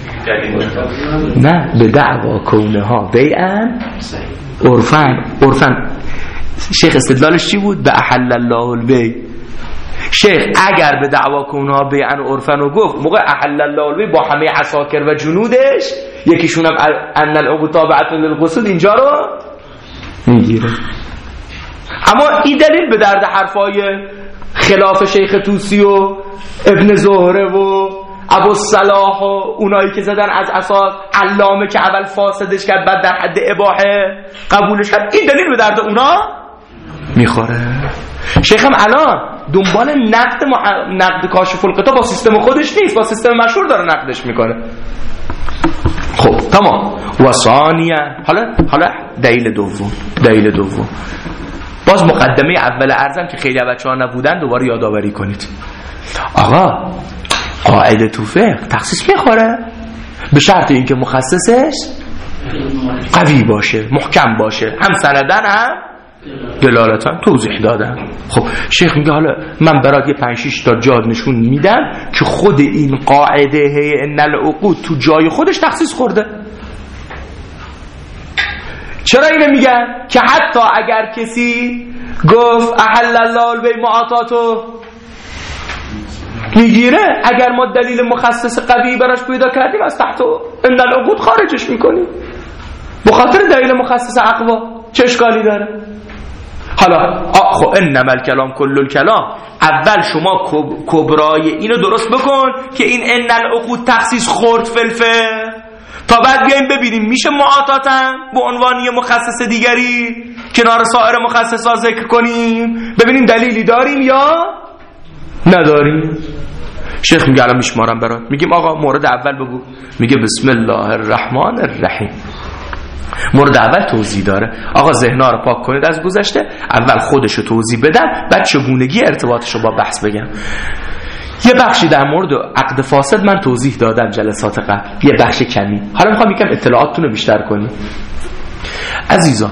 نه، به دعوا کونه ها بیعن عرفن. عرفن شیخ استدلالش چی بود؟ به احل الله البیع. شیخ اگر به دعوا کونه ها بیعن عرفن رو گفت، موقع احل الله البیع با همه عساکر و جنودش، یکیشون هم ان العقود تابعه للقصود، اینجا رو میگیره. اما این دلیل به درد حرفای خلاف شیخ طوسی و ابن زهره و ابو صلاح و اونایی که زدن از اساس علامه که اول فاسدش کرد بعد در حد اباحه قبولش کرد، این دلیل به درد اونا میخوره. شیخ هم الان دنبال نقد مح... نقد کاشف الغطا با سیستم خودش نیست، با سیستم مشهور داره نقدش میکنه. خب تمام. و ثانیه، حالا حالا دلیل دوم. دلیل دوم باز مقدمه اول ارزم که خیلی بچه‌ها نبودن دوباره یادآوری کنید. آقا قاعده تو فقه تخصیص میخوره به شرط اینکه مخصصش قوی باشه، محکم باشه، هم سندن هم دلالتن. توضیح دادم. خب شیخ میگه حالا من برات یه پنج شش تا جا نشون میدم که خود این قاعده هی ان العقود تو جای خودش تخصیص خورده. چرا اینو میگن؟ که حتی اگر کسی گفت احل الله البیع معاطاتو میگیره، اگر ما دلیل مخصص قوی براش پیدا کردیم از تحت ان العقود خارجش میکنیم به خاطر دلیل مخصص اقوا. چه اشکالی داره؟ حالا خب انما الکلام کل الکلام، اول شما کبرای اینو درست بکن که این ان العقود تخصیص خورد فلفه، تا بعد بیایم ببینیم میشه معاطاتن به عنوان یه مخصص دیگری کنار سایر مخصصات ذکر کنیم، ببینیم دلیلی داریم یا نداریم. شیخ میگه الان میشمارم برات. میگیم آقا مورد اول بگو. میگه بسم الله الرحمن الرحیم. مورد اول توضیح داره. آقا ذهنا رو پاک کنید از گذشته، اول خودشو توضیح بدم بعد چگونگی ارتباطشو با بحث بگم. یه بخشی در مورد عقد فاسد من توضیح دادم جلسات قبل، یه بخش کمی. حالا میخوام یکم اطلاعاتتون رو بیشتر کنیم. عزیزان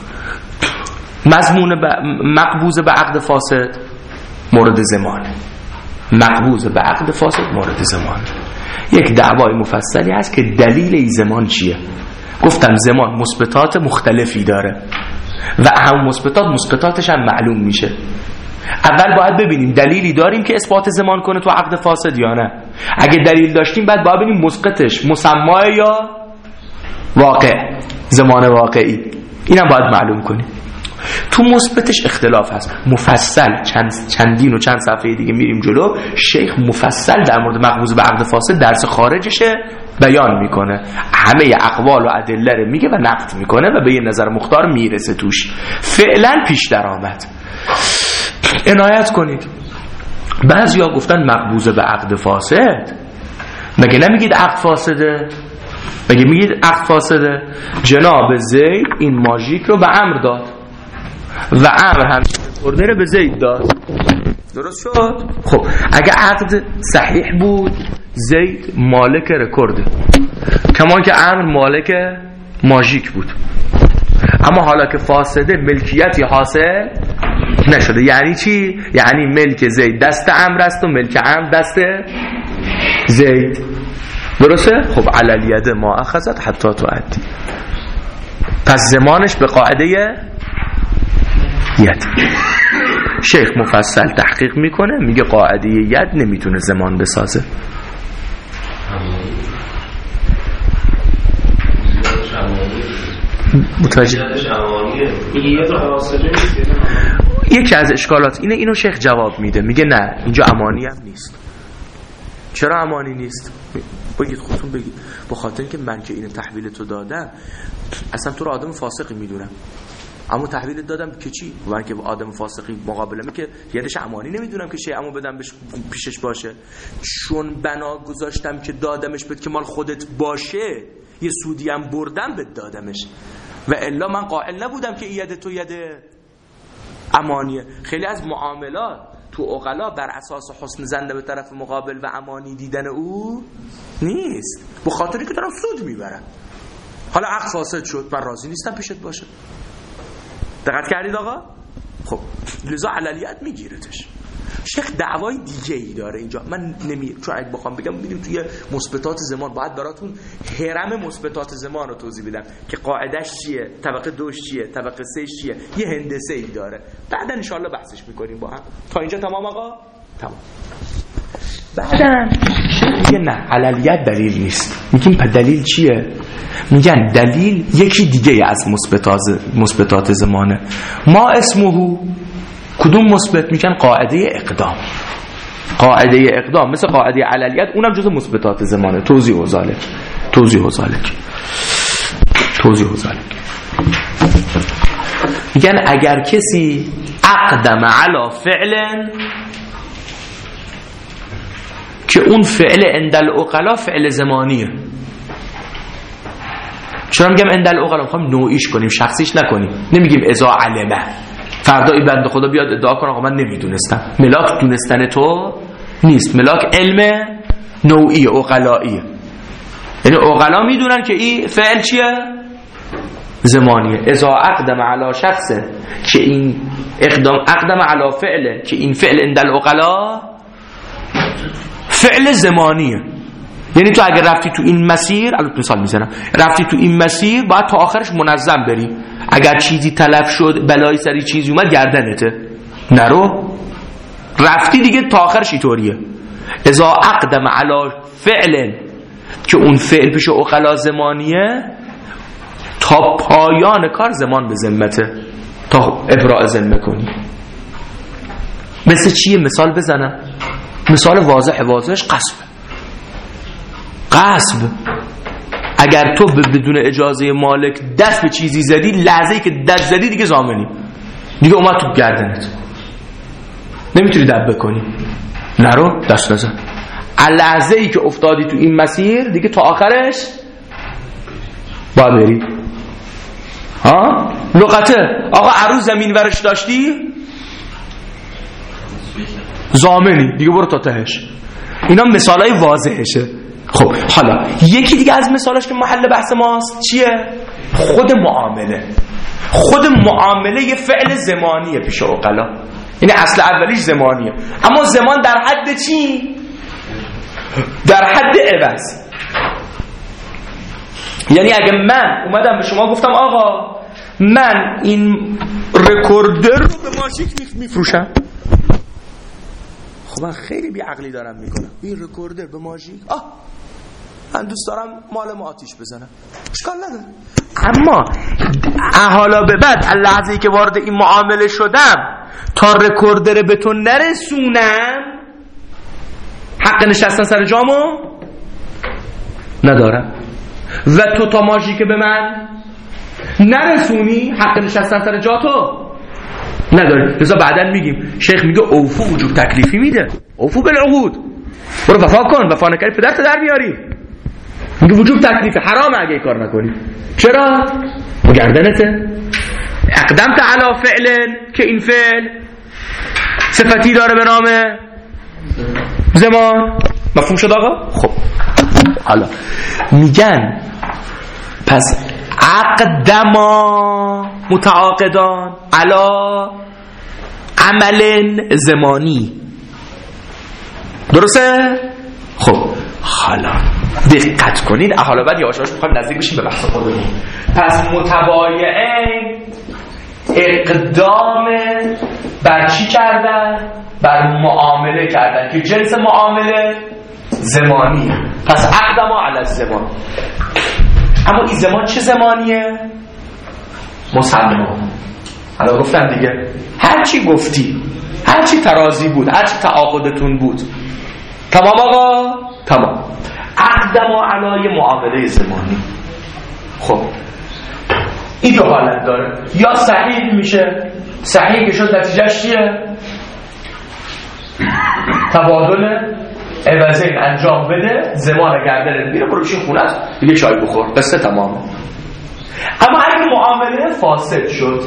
مضمون ب... مقبوض به عقد فاسد مورد زمانه. مقبوض به عقد فاسد مورد زمان. یک دعوای مفصلی هست که دلیل این زمان چیه. گفتم زمان مثبتات مختلفی داره و اهم مثبتات مثبتاتش هم معلوم میشه. اول باید ببینیم دلیلی داریم که اثبات زمان کنه تو عقد فاسد یا نه. اگه دلیل داشتیم بعد باید ببینیم مسقطش مسمى یا واقع، زمان واقعی، اینم باید معلوم کنیم. تو مثبتش اختلاف هست مفصل، چند چندین و چند صفحه دیگه میریم جلو. شیخ مفصل در مورد مقبوض به عقد فاسد درس خارجشه بیان میکنه، همه اقوال و ادله رو میگه و نقد میکنه و به یه نظر مختار میرسه توش. فعلا پیش درآمد عنایت کنید. بعضیا گفتن مقبوض به عقد فاسد، مگه نمیگید عقد فاسده؟ مگه میگید عقد فاسده؟ جناب زید این ماژیک رو به عمرو داد و عمرو هم اوردر به زید داد. درست شد؟ خب اگه عقد صحیح بود زید مالک رکورده، کمان که عمرو مالک ماژیک بود. اما حالا که فاسده ملکیتی حاصل نشده. یعنی چی؟ یعنی ملک زید دست عمرو است و ملک عمرو دست زید. درسته؟ خب علالید ما اخذت حتی تؤدی. پس زمانش به قاعده ید. شیخ مفصل تحقیق میکنه میگه قاعده ید نمیتونه زمان بسازه. متوجه؟ یکی از اشکالات اینه، اینو شیخ جواب میده، میگه نه اینجا امانی هم نیست. چرا امانی نیست؟ بگید خودتون بگید. به خاطر اینکه من که این تحویل تو دادم اصلا تو رو آدم فاسقی میدونم. اما تحویل دادم که چی؟ من که آدم فاسقی مقابلمه که یادش امانی نمیدونم که شیء امو بدم پیشش باشه، چون بنا گذاشتم که دادمش بد که مال خودت باشه، یه سودی هم بردم بد دادمش، و الا من قائل نبودم که ید تو ید امانیه. خیلی از معاملات تو عقلا بر اساس حسن ظن به طرف مقابل و امانی دیدن او نیست، به خاطری که دارم سود میبرم. حالا عقد فاسد شد، من راضی نیستم پیشت باشه. دقت کردید آقا؟ خب لذا عللیت میگیرتش. شیخ دعوای دیگه ای داره اینجا، من نمی چون اگه بخوام بگم میریم توی مثبتات زمان، باید براتون هرم مثبتات زمان رو توضیح بدم که قاعدش چیه، طبقه دوش چیه، طبقه سه چیه، یه هندسه ای داره. بعدا ان شاء الله بحثش میکنیم با هم. تا اینجا تمام آقا؟ تمام. بعدن میگه نه عللیت دلیل نیست. میگیم پس دلیل چیه؟ میگن دلیل یکی دیگه از مثبتات مثبتات زمانه. ما اسمه کدوم مثبت؟ میگن قاعده اقدام. قاعده اقدام مثل قاعده عللیت، اونم جزء مثبتات زمانه. توضیح و ذالک توضیح و ذالک توضیح و ذالک میگن اگر کسی اقدم علی فعل که اون فعل عند العقلا فعل زمانیه. چرا میگم عند العقلا؟ میخوام نوعیش کنیم، شخصیش نکنیم. نمیگیم اذا علمه فردا این بنده خدا بیاد ادعا کنه آقا من نمیدونستم. ملاک دونستن تو نیست، ملاک علم نوعی عقلاییه. یعنی عقلا میدونن که این فعل چیه؟ زمانیه. اذا اقدم علی شخص که این اقدام اقدم علی فعله که این فعل عند العقلا فعل زمانیه. یعنی تو اگر رفتی تو این مسیر، البته مثال میزنم، رفتی تو این مسیر باید تا آخرش منظم بری. اگر چیزی تلف شد، بلایی سری چیزی اومد، گردنته، نرو. رفتی دیگه تا آخرش اینطوریه. اذا اقدم علی فعل که اون فعل پیش عقلا زمانیه، تا پایان کار زمان به ذمته تا ابراء ذمه کنی. مثل چیه؟ مثال بزنم. مثال واضح واضحش قصب. قصب اگر تو بدون اجازه مالک دست به چیزی زدی، لحظه‌ای که دست زدی دیگه ضامنی، دیگه اومد تو گردنت، نمیتونی دب بکنی، نرو دست نزن. لحظه‌ای که افتادی تو این مسیر دیگه تا آخرش باید بری. ها لقطه آقا عروض زمین ورش داشتی، ضامنی دیگه، برو تا تهش. اینا مثالای واضحشه. خب حالا یکی دیگه از مثالاش که محل بحث ماست چیه؟ خود معامله. خود معامله یه فعل زمانیه پیش عقلا، یعنی اصل اولیش زمانیه، اما زمان در حد چی؟ در حد عوض. یعنی اگه من اومدم به شما گفتم آقا من این رکوردر رو به ماشیک میفروشم، خب من خیلی بی عقلی دارم میکنم، این رکوردر به ماژیک، آه من دوست دارم مال ما آتیش بزنم، اشکال نداره. اما حالا به بعد لحظه‌ای که وارد این معامله شدم تا رکوردر به تو نرسونم، حق نشستن سر جامو ندارم، و تو تا ماژیک به من نرسونی حق نشستن سر جاتو نداری. لذا بعدن میگیم شیخ میگه اوفو وجوب تکلیفی میده، اوفو بالعقود، برو وفا کن، وفا نکردی پدرت در بیاری. میگه وجوب تکلیفی، حرامه اگه کار نکنی. چرا؟ گردنته. اقدمت علی فعل که این فعل صفتی داره به نام زمان. مفهوم شد آقا؟ خب حالا میگن پس اقدما متعاقدان علا عمل زمانی، درسته؟ خب حالا دقت کنید، حالا بعد یواشاش میخوایم نزدیک بشیم به بحث خودمون. پس متبایعین اقدام بر چی کردن؟ بر معامله کردن که جنس معامله زمانی. پس اقدما علی الزمان. اما این زمان چه زمانیه؟ مسلمان. حالا گفتم دیگه، هر چی گفتی، هر چی ترازی بود، هر چی تعاقدتون بود، تمام آقا؟ تمام. اقدم علی معامله زمانی. خب این دو حالت داره، یا صحیح میشه، صحیح که شد نتیجهش چیه؟ تبادل عوضین انجام بده، زمان گردنت میره برو بشین خونه است دیگه چای بخور، قصه تمامه. اما اگه معامله فاسد شد،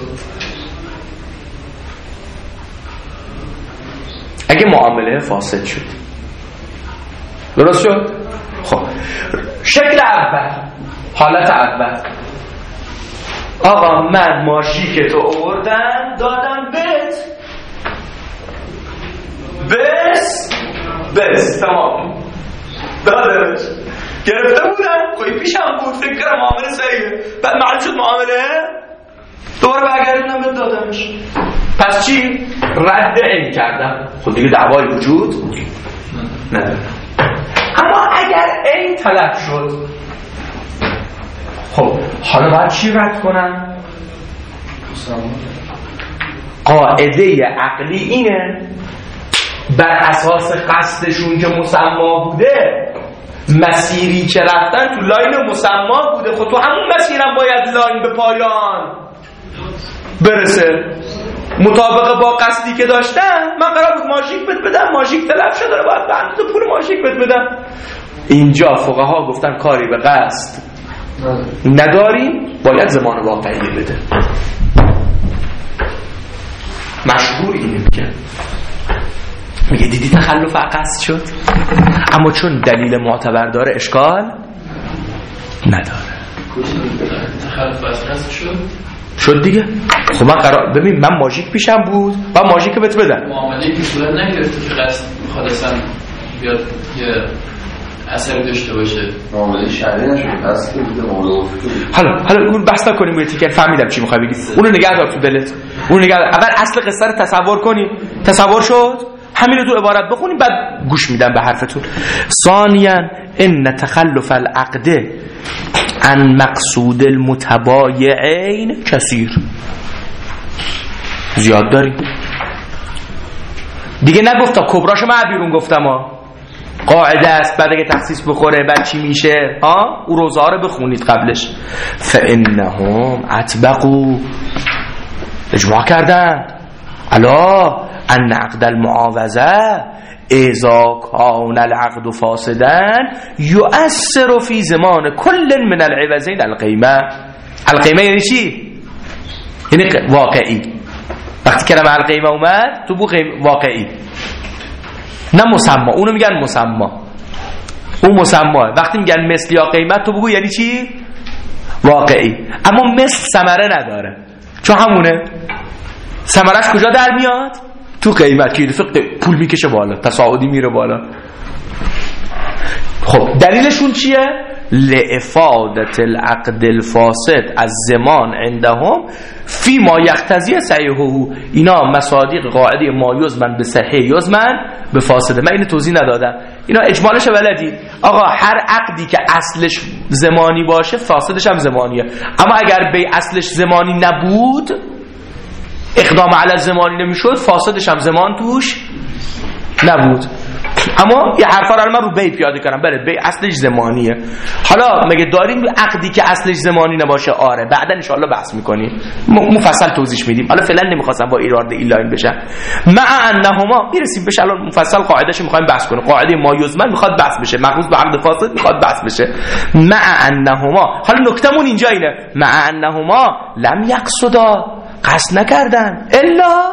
اگه معامله فاسد شد درست شد؟ خب شکل اول، حالت اول، آقا من ماشی که تو آوردم دادم بهت، بس بس تمام دادمش، گرفته بودم خواهی پیشم بود، فکر کنم معامله صحیحه، بعد معلوم شد معامله دوباره برگردونم بهت دادمش. پس چی؟ رد این کردم. خب دیگه دعوای وجود نداره. اما اگر این طلب شد، خب حالا باید چی رد کنم؟ قاعده عقلی اینه بر اساس قصدشون که مسما بوده، مسیری که رفتن تو لاین مسما بوده، خب تو همون مسیرم باید لاین به پایان برسه مطابق با قصدی که داشتن. من قرار بود ماژیک بهت بدم، ماژیک تلف شده، باید به اندازه پول ماژیک بهت بدم. اینجا فقها گفتن کاری به قصد نداریم، باید زمان واقعی بده. مشهور اینه میگه میگه دیدی تخلف قصد شد، اما چون دلیل معتبر داره اشکال نداره. تخلف قصد شد شد دیگه. خب من قرار ببین من ماژیک پیشم بود و ماژیک بهت بدم، معامله که صورت نگرفته که قصد میخواد اصلا بیاد یه اثر داشته باشه، معامله شرعی نشد، قصد که بوده معامله عرفی. حالا حالا اون بحث نکنیم روی تیکر، فهمیدم چی میخوای بگی، اونو نگه دار تو دلت، اونو نگه دار. اول اصل قصه رو تصور کنیم، تصور شد همین رو تو عبارت بخونیم بعد گوش میدم به حرفتون. ثانیاً ان تخلف العقد عن مقصود المتبایعین کثیر، زیاد داریم دیگه. نگفت تا کبراشو من بیرون گفتم ها، قاعده است بعد اگه تخصیص بخوره بعد چی میشه ها، او روزه ها رو بخونید قبلش. فانهم اطبقوا، اجماع کردن الا ان عقد المعاوضه اذا کان العقد فاسدا یؤثر فی زمان کل من العوضین القیمه. القیمه یعنی چی؟ یعنی واقعی. وقتی کلمه القیمه اومد تو بو واقعی، نه مسما. اونو میگن مسما، اون مسما. وقتی میگن مثل یا قیمت تو بگو یعنی چی؟ واقعی. اما مثل ثمره نداره، چون همونه ثمرش کجا در میاد؟ تو قیمت که دفعه پول میکشه بالا، تصاعدی میره بالا. خب دلیلشون چیه؟ لافادت العقد الفاسد از زمان عندهم فی ما یقتضی صحیحه. اینا مصادیق قاعده ما یزمن به صحیح یزمن به فاسده. من اینو توضیح ندادم، اینا اجمالش ولدی. آقا هر عقدی که اصلش زمانی باشه فاسدش هم زمانیه، اما اگر به اصلش زمانی نبود، اقدام علی زمانی نمیشد، فاسدش هم زمان توش نبود. اما یه حرفا رو من رو بی پیاده کردم. بله بی اصلش زمانیه. حالا مگه داریم عقدی که اصلش زمانی نباشه؟ آره، بعدا ان شاء الله بحث میکنیم، مفصل توضیح میدیم. حالا فعلا نمیخواستم با ایراد این لاین بشم. مع انهما میرسیم بهش، الان مفصل قاعدهش میخوایم بحث کنیم. قاعده ما یزمن میخواد بحث بشه، مخصوص به عقد فاسد میخواد بحث بشه. مع انهما، حالا نکتمون اینجا اینه، مع انهما لم یقصدا، قصد نکردن الا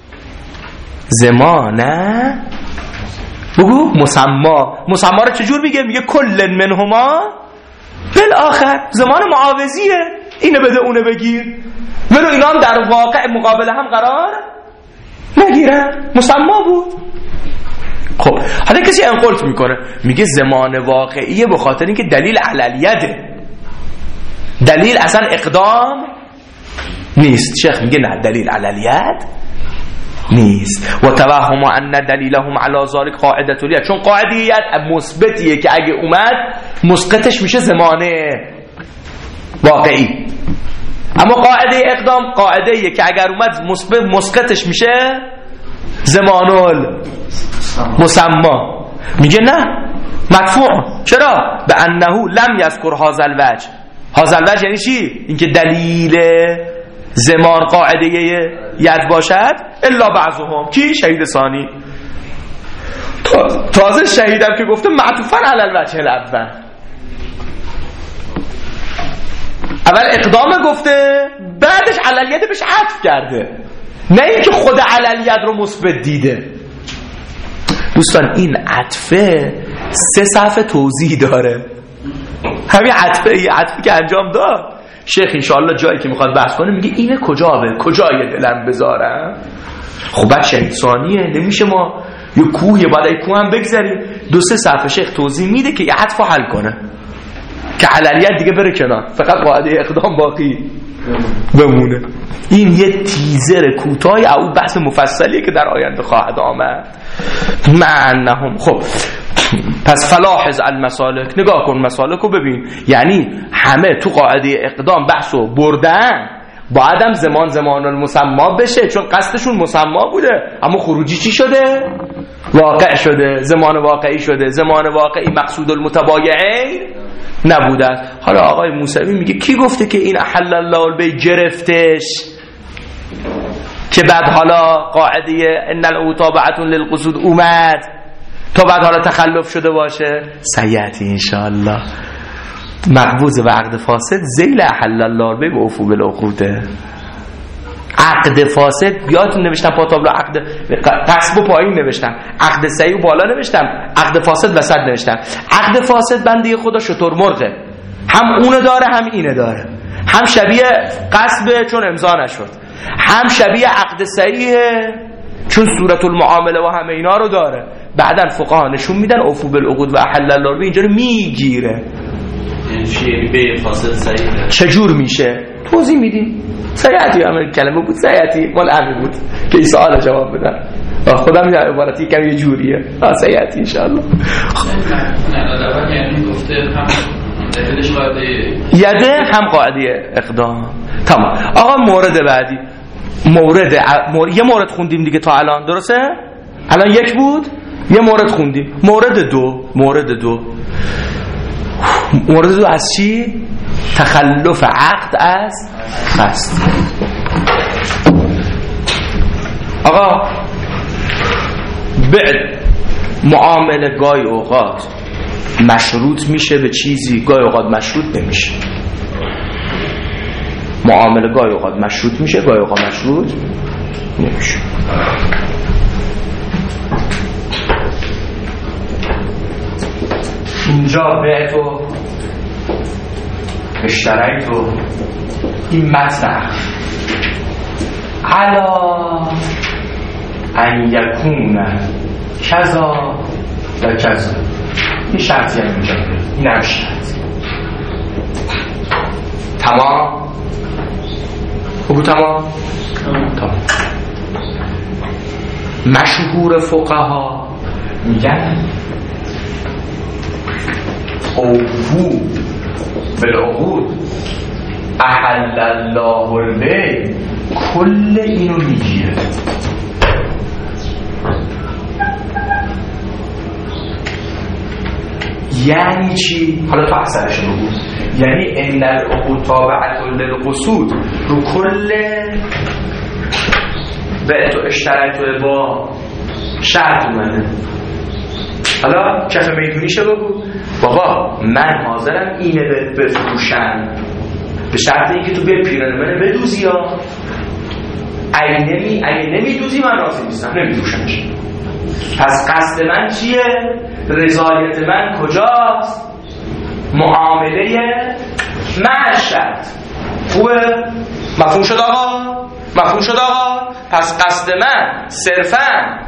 زمانه. بگو مسما. مسما رو چجور میگه؟ میگه کل منهما بالآخر، زمان معاوضیه، اینو بده اونو بگیر، ولو اینا هم در واقع مقابل هم قرار نگیرن، مسما بود. خب حالا کسی انقلت میکنه میگه زمان واقعیه به خاطر اینکه دلیل عللیته، دلیل اصلا اقدام نیست. شیخ میگه نه، دلیل عللیت نیست. و توهم ان دلیلهم علی ذلک قاعده لیه، چون قاعدیت مثبتیه که اگه اومد مسقطش میشه زمانه واقعی. اما قاعده اقدام قاعده ایه که اگر اومد مثبت مسقطش میشه زمانال مسما. میگه نه، مدفوع. چرا؟ به انه لم یذکر هذا الوجه، هذا الوجه یعنی چی؟ اینکه دلیل زمان قاعده ید باشد الا بعضهم. کی؟ شهید ثانی. تازه شهیدم که گفته معطوفاً علی الوجه الاول. اول اقدام گفته بعدش علی الید بهش عطف کرده، نه اینکه خود علی الید رو مثبت دیده. دوستان این عطفه سه صفحه توضیح داره. همین عطفه ای عطفی که انجام داد شیخ انشاءالله جایی که میخواد بحث کنه میگه اینه کجا به کجای دلم بذارم. خب بعد شهید ثانیه، نمیشه ما یه کوه یه بعد کوه هم بگذاریم. دو سه صفحه شیخ توضیح میده که یه عطف حل کنه که علیت دیگه بره کنار، فقط قاعده اقدام باقی بمونه. این یه تیزر کوتاهی او بحث مفصلیه که در آینده خواهد آمد. معنهم. خب پس فلاحظ المسالک، نگاه کن مسالک رو ببین. یعنی همه تو قاعده اقدام بحثو بردن، بعدم زمان زمان المسما بشه، چون قصدشون مسما بوده اما خروجی چی شده؟ واقع شده. زمان واقعی شده. زمان واقعی مقصود المتبایعین نبوده. حالا آقای موسوی میگه کی گفته که این احل الله البیع گرفتش که بعد حالا قاعده ان العتابعه للقصود اومد تا بعد حالا تخلف شده باشه؟ سیاتی انشاءالله. مقبوض و عقد فاسد ذیل احل الله البیع و عفو بالعقوده. عقد فاسد یادتون نوشتم پاتابلو عقد قصب و پایین نوشتم، عقد صحیح و بالا نوشتم، عقد فاسد وسط نوشتم. عقد فاسد بنده خدا شتر مرغه، هم اونه داره هم اینه داره، هم شبیه قصبه چون امضا نشد، هم شبیه عقد صحیحه چون صورت المعامله و همه اینا رو داره. بعدن فقها نشون میدن عفو بالعقود و احل الله البیع اینجا رو میگیره. یعنی بیع فاسد صحیحه چجور میشه؟ توضیح میدیم. سیاتی همه کلمه بود، سیاتی مال همین بود که این سوال جواب بدن. خودم یه عبارتی کم یه جوریه. سیاتی انشاءالله. نه یعنی گفته هم دلیلش قاعده یده هم قاعده اقدام. تمام. آقا مورد بعدی، مورد مور... یه مورد خوندیم دیگه تا الان، درسته؟ الان یک بود، یه مورد خوندیم. مورد دو، مورد دو مورد دو از چی؟ تخلف عقد از قصد. آقا بعد معامله گاهی اوقات مشروط میشه به چیزی، گاهی اوقات مشروط نمیشه. معامله گاهی اوقات مشروط میشه، گاهی اوقات مشروط نمیشه. اینجا بعتو اشتریتو این مطرح علا ان یکون کذا و کذا، این شرطی هم اینجا این هم شرط. تمام؟ خوبو تمام؟ تمام. مشهور فقها میگن اوفو بالعقود احل الله البیع کل اینو میگیره. یعنی چی؟ حالا تو اثرش رو بود. یعنی ان العقود تابعه للقصود رو کل بعت و اشتریت با شرط اومده. حالا کف میدونیشه بگو بابا من حاضرم اینه بفروشم به شرط اینکه تو به پیرن منه بدوزی ها. اگه نمی اگه نمیدوزی من راضی نیستم، نمیفروشمش. پس قصد من چیه؟ رضایت من کجاست؟ معامله من شرط. خوبه؟ مفهوم شد آقا؟ مفهوم شد آقا؟ پس قصد من صرفاً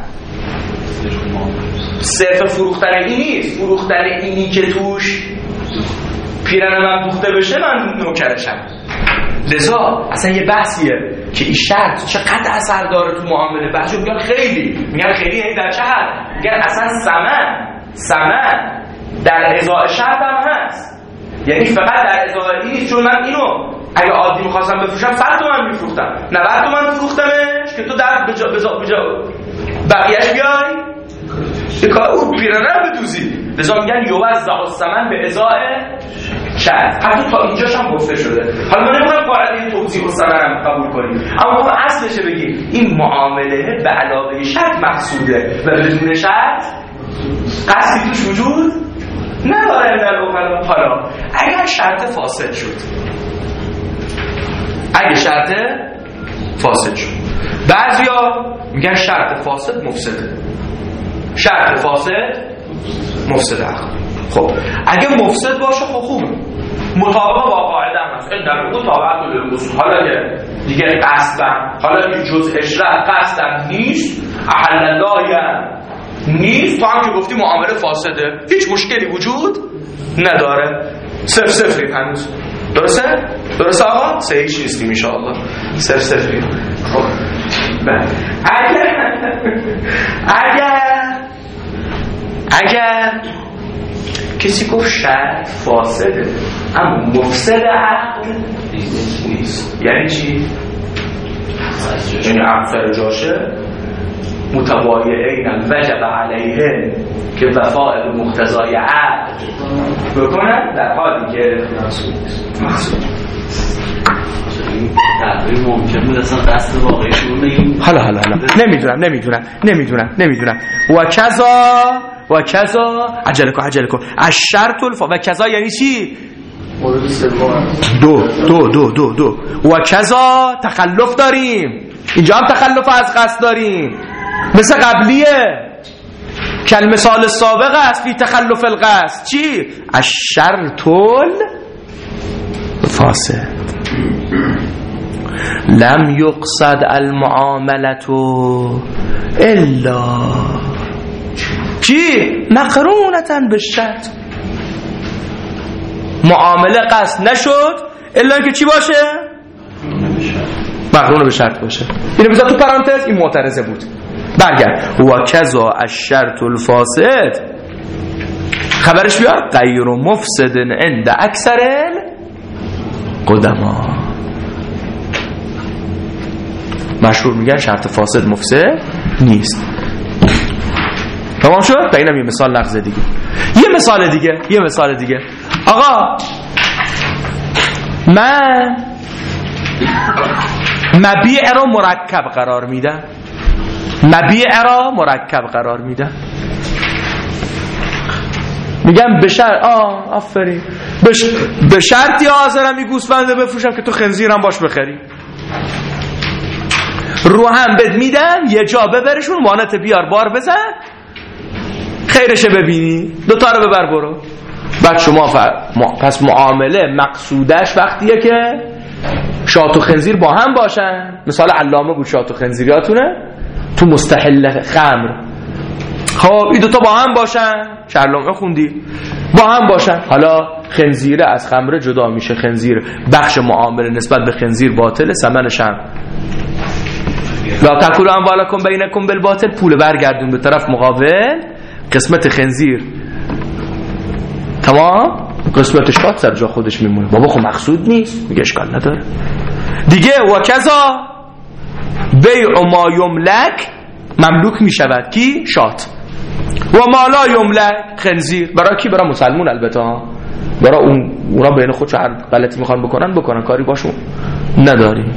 صرف فروختن این نیست، فروختن اینی که توش پیرن من دوخته بشه من نوکرشم. لذا اصلا یه بحثیه که این شرط چقدر اثر داره تو معامله. بعضی میگن خیلی، میگن خیلی یعنی در چه حد؟ میگن اصلا ثمن ثمن در ازای شرط هم هست. یعنی فقط در ازای این نیست، چون من اینو اگه عادی میخواستم بفروشم صد تومن میفروختم، نود تومن فروختمش که تو در بجا بجا بجا بقیهش بیای به کار اون پیرنه رو بدوزی. لذا میگن یوزع الثمن به ازای شرط. حتی تا اینجاش هم گفته شده. حالا من نمیخوام قاعده توضیح و ثمرم قبول کنیم، اما ما اصلش بگیم این معامله به علاوه شرط مقصوده و بدون شرط قصدی توش وجود نداره. در اول حالا اگر شرط فاسد شد، اگه شرط فاسد شد، بعضیا میگن شرط فاسد مفسده، شرط فاسد مفسد عقل. خب اگه مفسد باشه خب خوبه، مطابق با قاعده هم هست، این در اون تابعت للوصول. حالا که دیگه قصدم، حالا که جز اشرت قصدم نیست، احل الله نیست، تو هم که گفتی معامله فاسده، هیچ مشکلی وجود نداره. صفر صفری هنوز. درسته؟ درسته آقا؟ سه هیچ نیستیم انشاءالله. صفر صفری. خب اگر اگر اگر کسی گفت شرط فاسده اما مفسد عقل نیست، یعنی چی؟ یعنی عقل جاشه متبایعین وجب علیه که وفاء به مقتضای عقل بکنن در حالی که محصول تقریبا ممکن بود اصلا قصد واقعی شروع نگیم. حالا حالا حالا نمیدونم نمیدونم نمیدونم نمیدونم و کذا و کذا عجله کن عجله کن الشرط الف و کذا یعنی چی؟ مورد سوم دو دو دو دو دو و کذا تخلف داریم، اینجا هم تخلف از قصد داریم مثل قبلیه کل مثال سابق است فی تخلف القصد. چی؟ الشرط الفاسد لم يقصد المعاملة الا چی؟ مقرونة بالشرط. معامله قصد نشد الا اینکه چی باشه؟ مقرون به شرط باشه. اینو بذار تو پرانتز، این معترضه بود. برگرد و کذا الشرط الفاسد خبرش بیار غیر مفسد عند اکثر القدما. مشهور میگن شرط فاسد مفسد نیست. تمام شد؟ تا اینم یه مثال نقض دیگه. یه مثال دیگه یه مثال دیگه آقا من مبیع را مرکب قرار میدم، مبیع را مرکب قرار میدم، میگم به شرط آه آفرین بش... به شرطی حاضرم این گوسفنده بفروشم که تو خنزیرم باش بخری، رو هم بد میدم یه جا ببرشون مانت بیار بار بزن خیرشه ببینی دوتا رو ببر برو. بعد شما فر... ما... پس معامله مقصودش وقتیه که شات و خنزیر با هم باشن. مثال علامه بود شات و خنزیریاتونه تو مستحل خمر. خب این دوتا با هم باشن، چه علامه خوندی؟ با هم باشن. حالا خنزیره از خمره جدا میشه، خنزیر بخش معامله نسبت به خنزیر باطله، ثمنش هم لا تاکلوا اموالکم بینکم بالباطل، پول برگردون به طرف مقابل، قسمت خنزیر تمام، قسمت شات سر جا خودش میمونه. بابا خب مقصود نیست، میگه اشکال نداره دیگه. و کذا بیع ما یملک مملوک میشود کی؟ شات. و ما لا یملک خنزیر. برای کی؟ برای مسلمون البته ها، برای اون اونا بین خودش هر غلطی میخوان بکنن بکنن، کاری باشون نداری.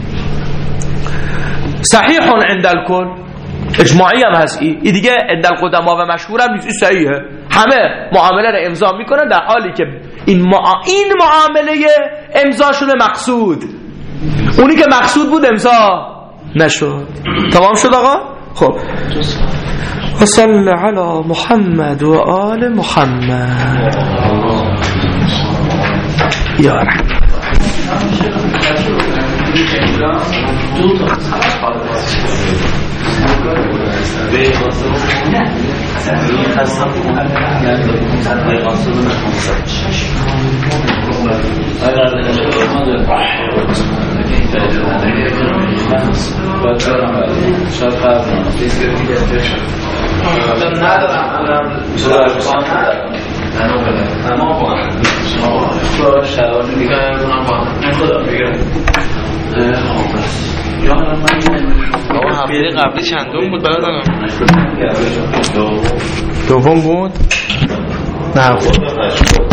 صحیح عند الکل، اجماعی هم هست. ای, ای دیگه عند القدما و مشهور هم نیست، صحیحه. همه معامله رو امضا میکنن در حالی که این مع... این معامله امضا شده مقصود، اونی که مقصود بود امضا نشد. تمام شد آقا؟ خب و صلی علی محمد و آل محمد یا رب. دو تا به واسه نه این خاصه به واسه هفته قبلی چندم بود برادرم؟ دوم بود؟ نه